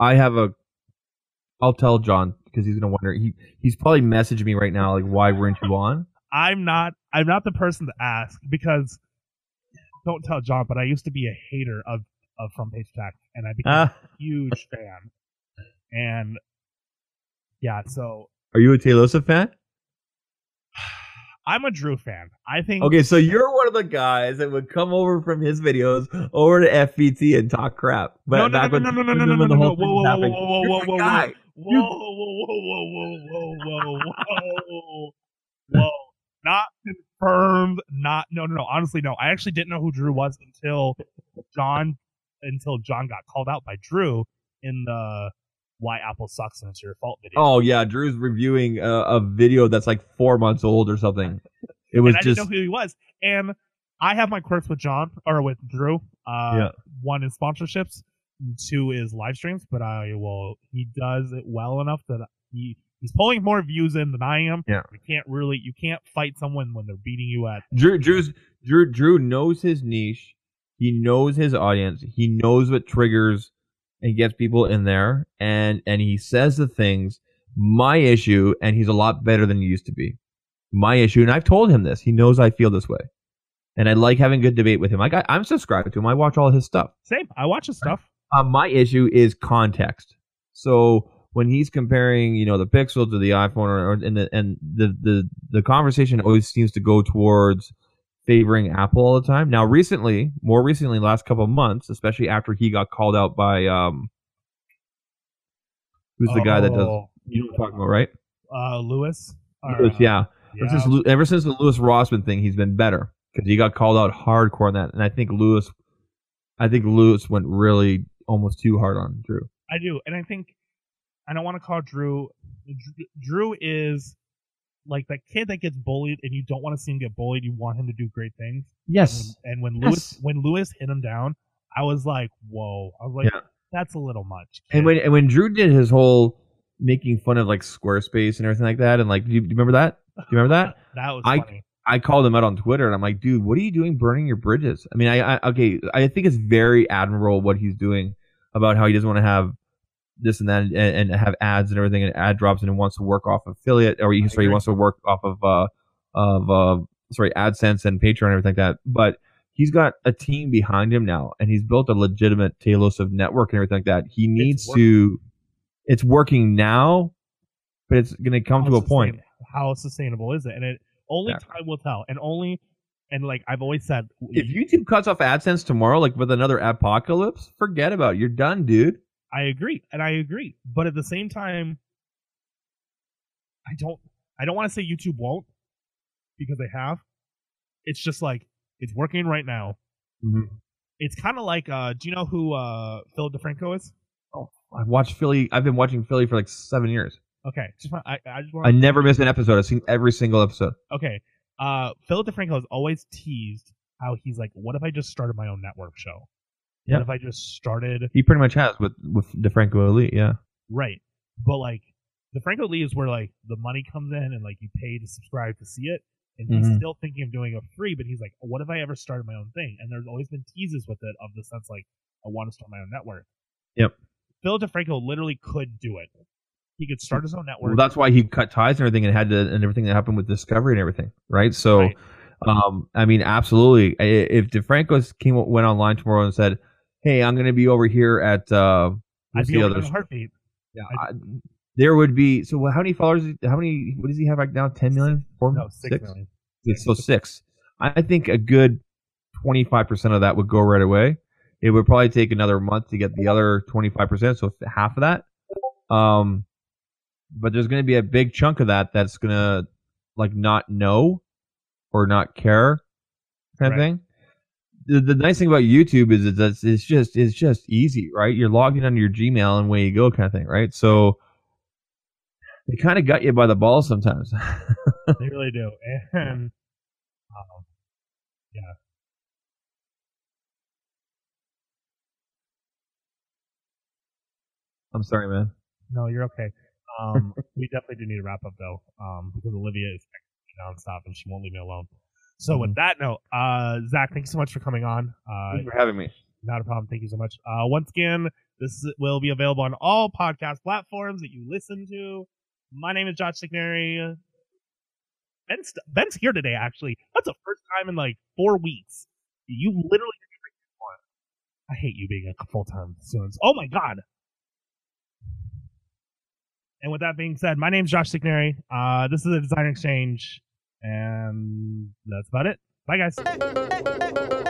I'll tell John because he's gonna wonder. He's probably messaging me right now, like, why weren't you on? I'm not the person to ask because don't tell John, but I used to be a hater of Front Page Tech, and I became a huge fan. And yeah, so are you a Taylor fan? I'm a Drew fan. I think. Okay, so you're one of the guys that would come over from his videos over to FBT and talk crap. But no. Whoa. Not confirmed. No. Honestly, no. I actually didn't know who Drew was until John got called out by Drew in the Why Apple Sucks and It's Your Fault video. Oh yeah, Drew's reviewing a video that's like 4 months old or something. It was I didn't know who he was, and I have my quirks with John or with Drew. One is sponsorships, two is live streams, but he does it well enough that he's pulling more views in than I am. Yeah. You can't fight someone when they're beating you at. Drew knows his niche. He knows his audience. He knows what triggers and gets people in there, and he says the things. My issue, and he's a lot better than he used to be. My issue, and I've told him this. He knows I feel this way, and I like having good debate with him. I'm subscribed to him. I watch all his stuff. Same. I watch his stuff. My issue is context. So when he's comparing, the Pixel to the iPhone, and the conversation always seems to go towards favoring Apple all the time. Now, more recently, last couple of months, especially after he got called out by who's the guy that does, you know what I'm talking about, right? Lewis. Lewis, yeah. Ever since the Lewis Rossman thing, he's been better because he got called out hardcore on that, and I think Lewis went really almost too hard on Drew. I do, and I think I don't want to call Drew. Drew is like that kid that gets bullied, and you don't want to see him get bullied. You want him to do great things. Yes. And when Lewis hit him down, I was like, whoa. I was like, that's a little much. And when Drew did his whole making fun of like Squarespace and everything like that, and like, do you remember that? Do you remember that? That was funny. I called him out on Twitter, and I'm like, dude, what are you doing burning your bridges? I mean, I think it's very admirable what he's doing about how he doesn't want to have this and that and have ads and everything and ad drops, and he wants to work off affiliate, or he wants to work off of AdSense and Patreon and everything like that. But he's got a team behind him now, and he's built a legitimate Talos of network and everything like that. He needs to. It's working now, but it's going to come to a point. How sustainable is it? And it only time will tell. And like I've always said, if YouTube cuts off AdSense tomorrow, like with another apocalypse, forget about it. You're done, dude. I agree. But at the same time, I don't want to say YouTube won't, because they have. It's just like, it's working right now. Mm-hmm. It's kind of like, do you know who Phil DeFranco is? Oh, I've watched Philly. I've been watching Philly for like 7 years. Okay. I never miss an episode. I've seen every single episode. Okay. Phil DeFranco has always teased how he's like, what if I just started my own network show? Yeah. What if I just started? He pretty much has with DeFranco Elite, yeah. Right. But like, DeFranco Elite is where like the money comes in and like you pay to subscribe to see it. And he's still thinking of doing it free, but he's like, what if I ever started my own thing? And there's always been teases with it of the sense like, I want to start my own network. Yep. Phil DeFranco literally could do it. He could start his own network. Well, that's why he cut ties and everything, and everything that happened with Discovery and everything, right? So, right. I mean, absolutely. If DeFranco went online tomorrow and said, "Hey, I'm going to be over here at," I'd be over in a heartbeat. Yeah, there would be. So, how many followers? What does he have right now? 10 million? 4 No, 6 million. So 6. I think a good 25% of that would go right away. It would probably take another month to get the other 25%, so half of that. But there's going to be a big chunk of that that's going to like not know or not care, kind of thing. The nice thing about YouTube is that it's just easy, right? You're logged in on your Gmail and away you go, kind of thing, right? So they kind of got you by the balls sometimes. They really do, and yeah. I'm sorry, man. No, you're okay. We definitely do need to wrap up though, because Olivia is nonstop and she won't leave me alone. So with that note, Zach, thank you so much for coming on. Thanks for having me. Not a problem. Thank you so much. Once again, will be available on all podcast platforms that you listen to. My name is Josh Signeri. Ben's here today, actually. That's the first time in like 4 weeks. You literally did one. I hate you being a full-time student. Oh my god. And with that being said, my name is Josh Signeri. This is the Designer Exchange, and that's about it. Bye, guys.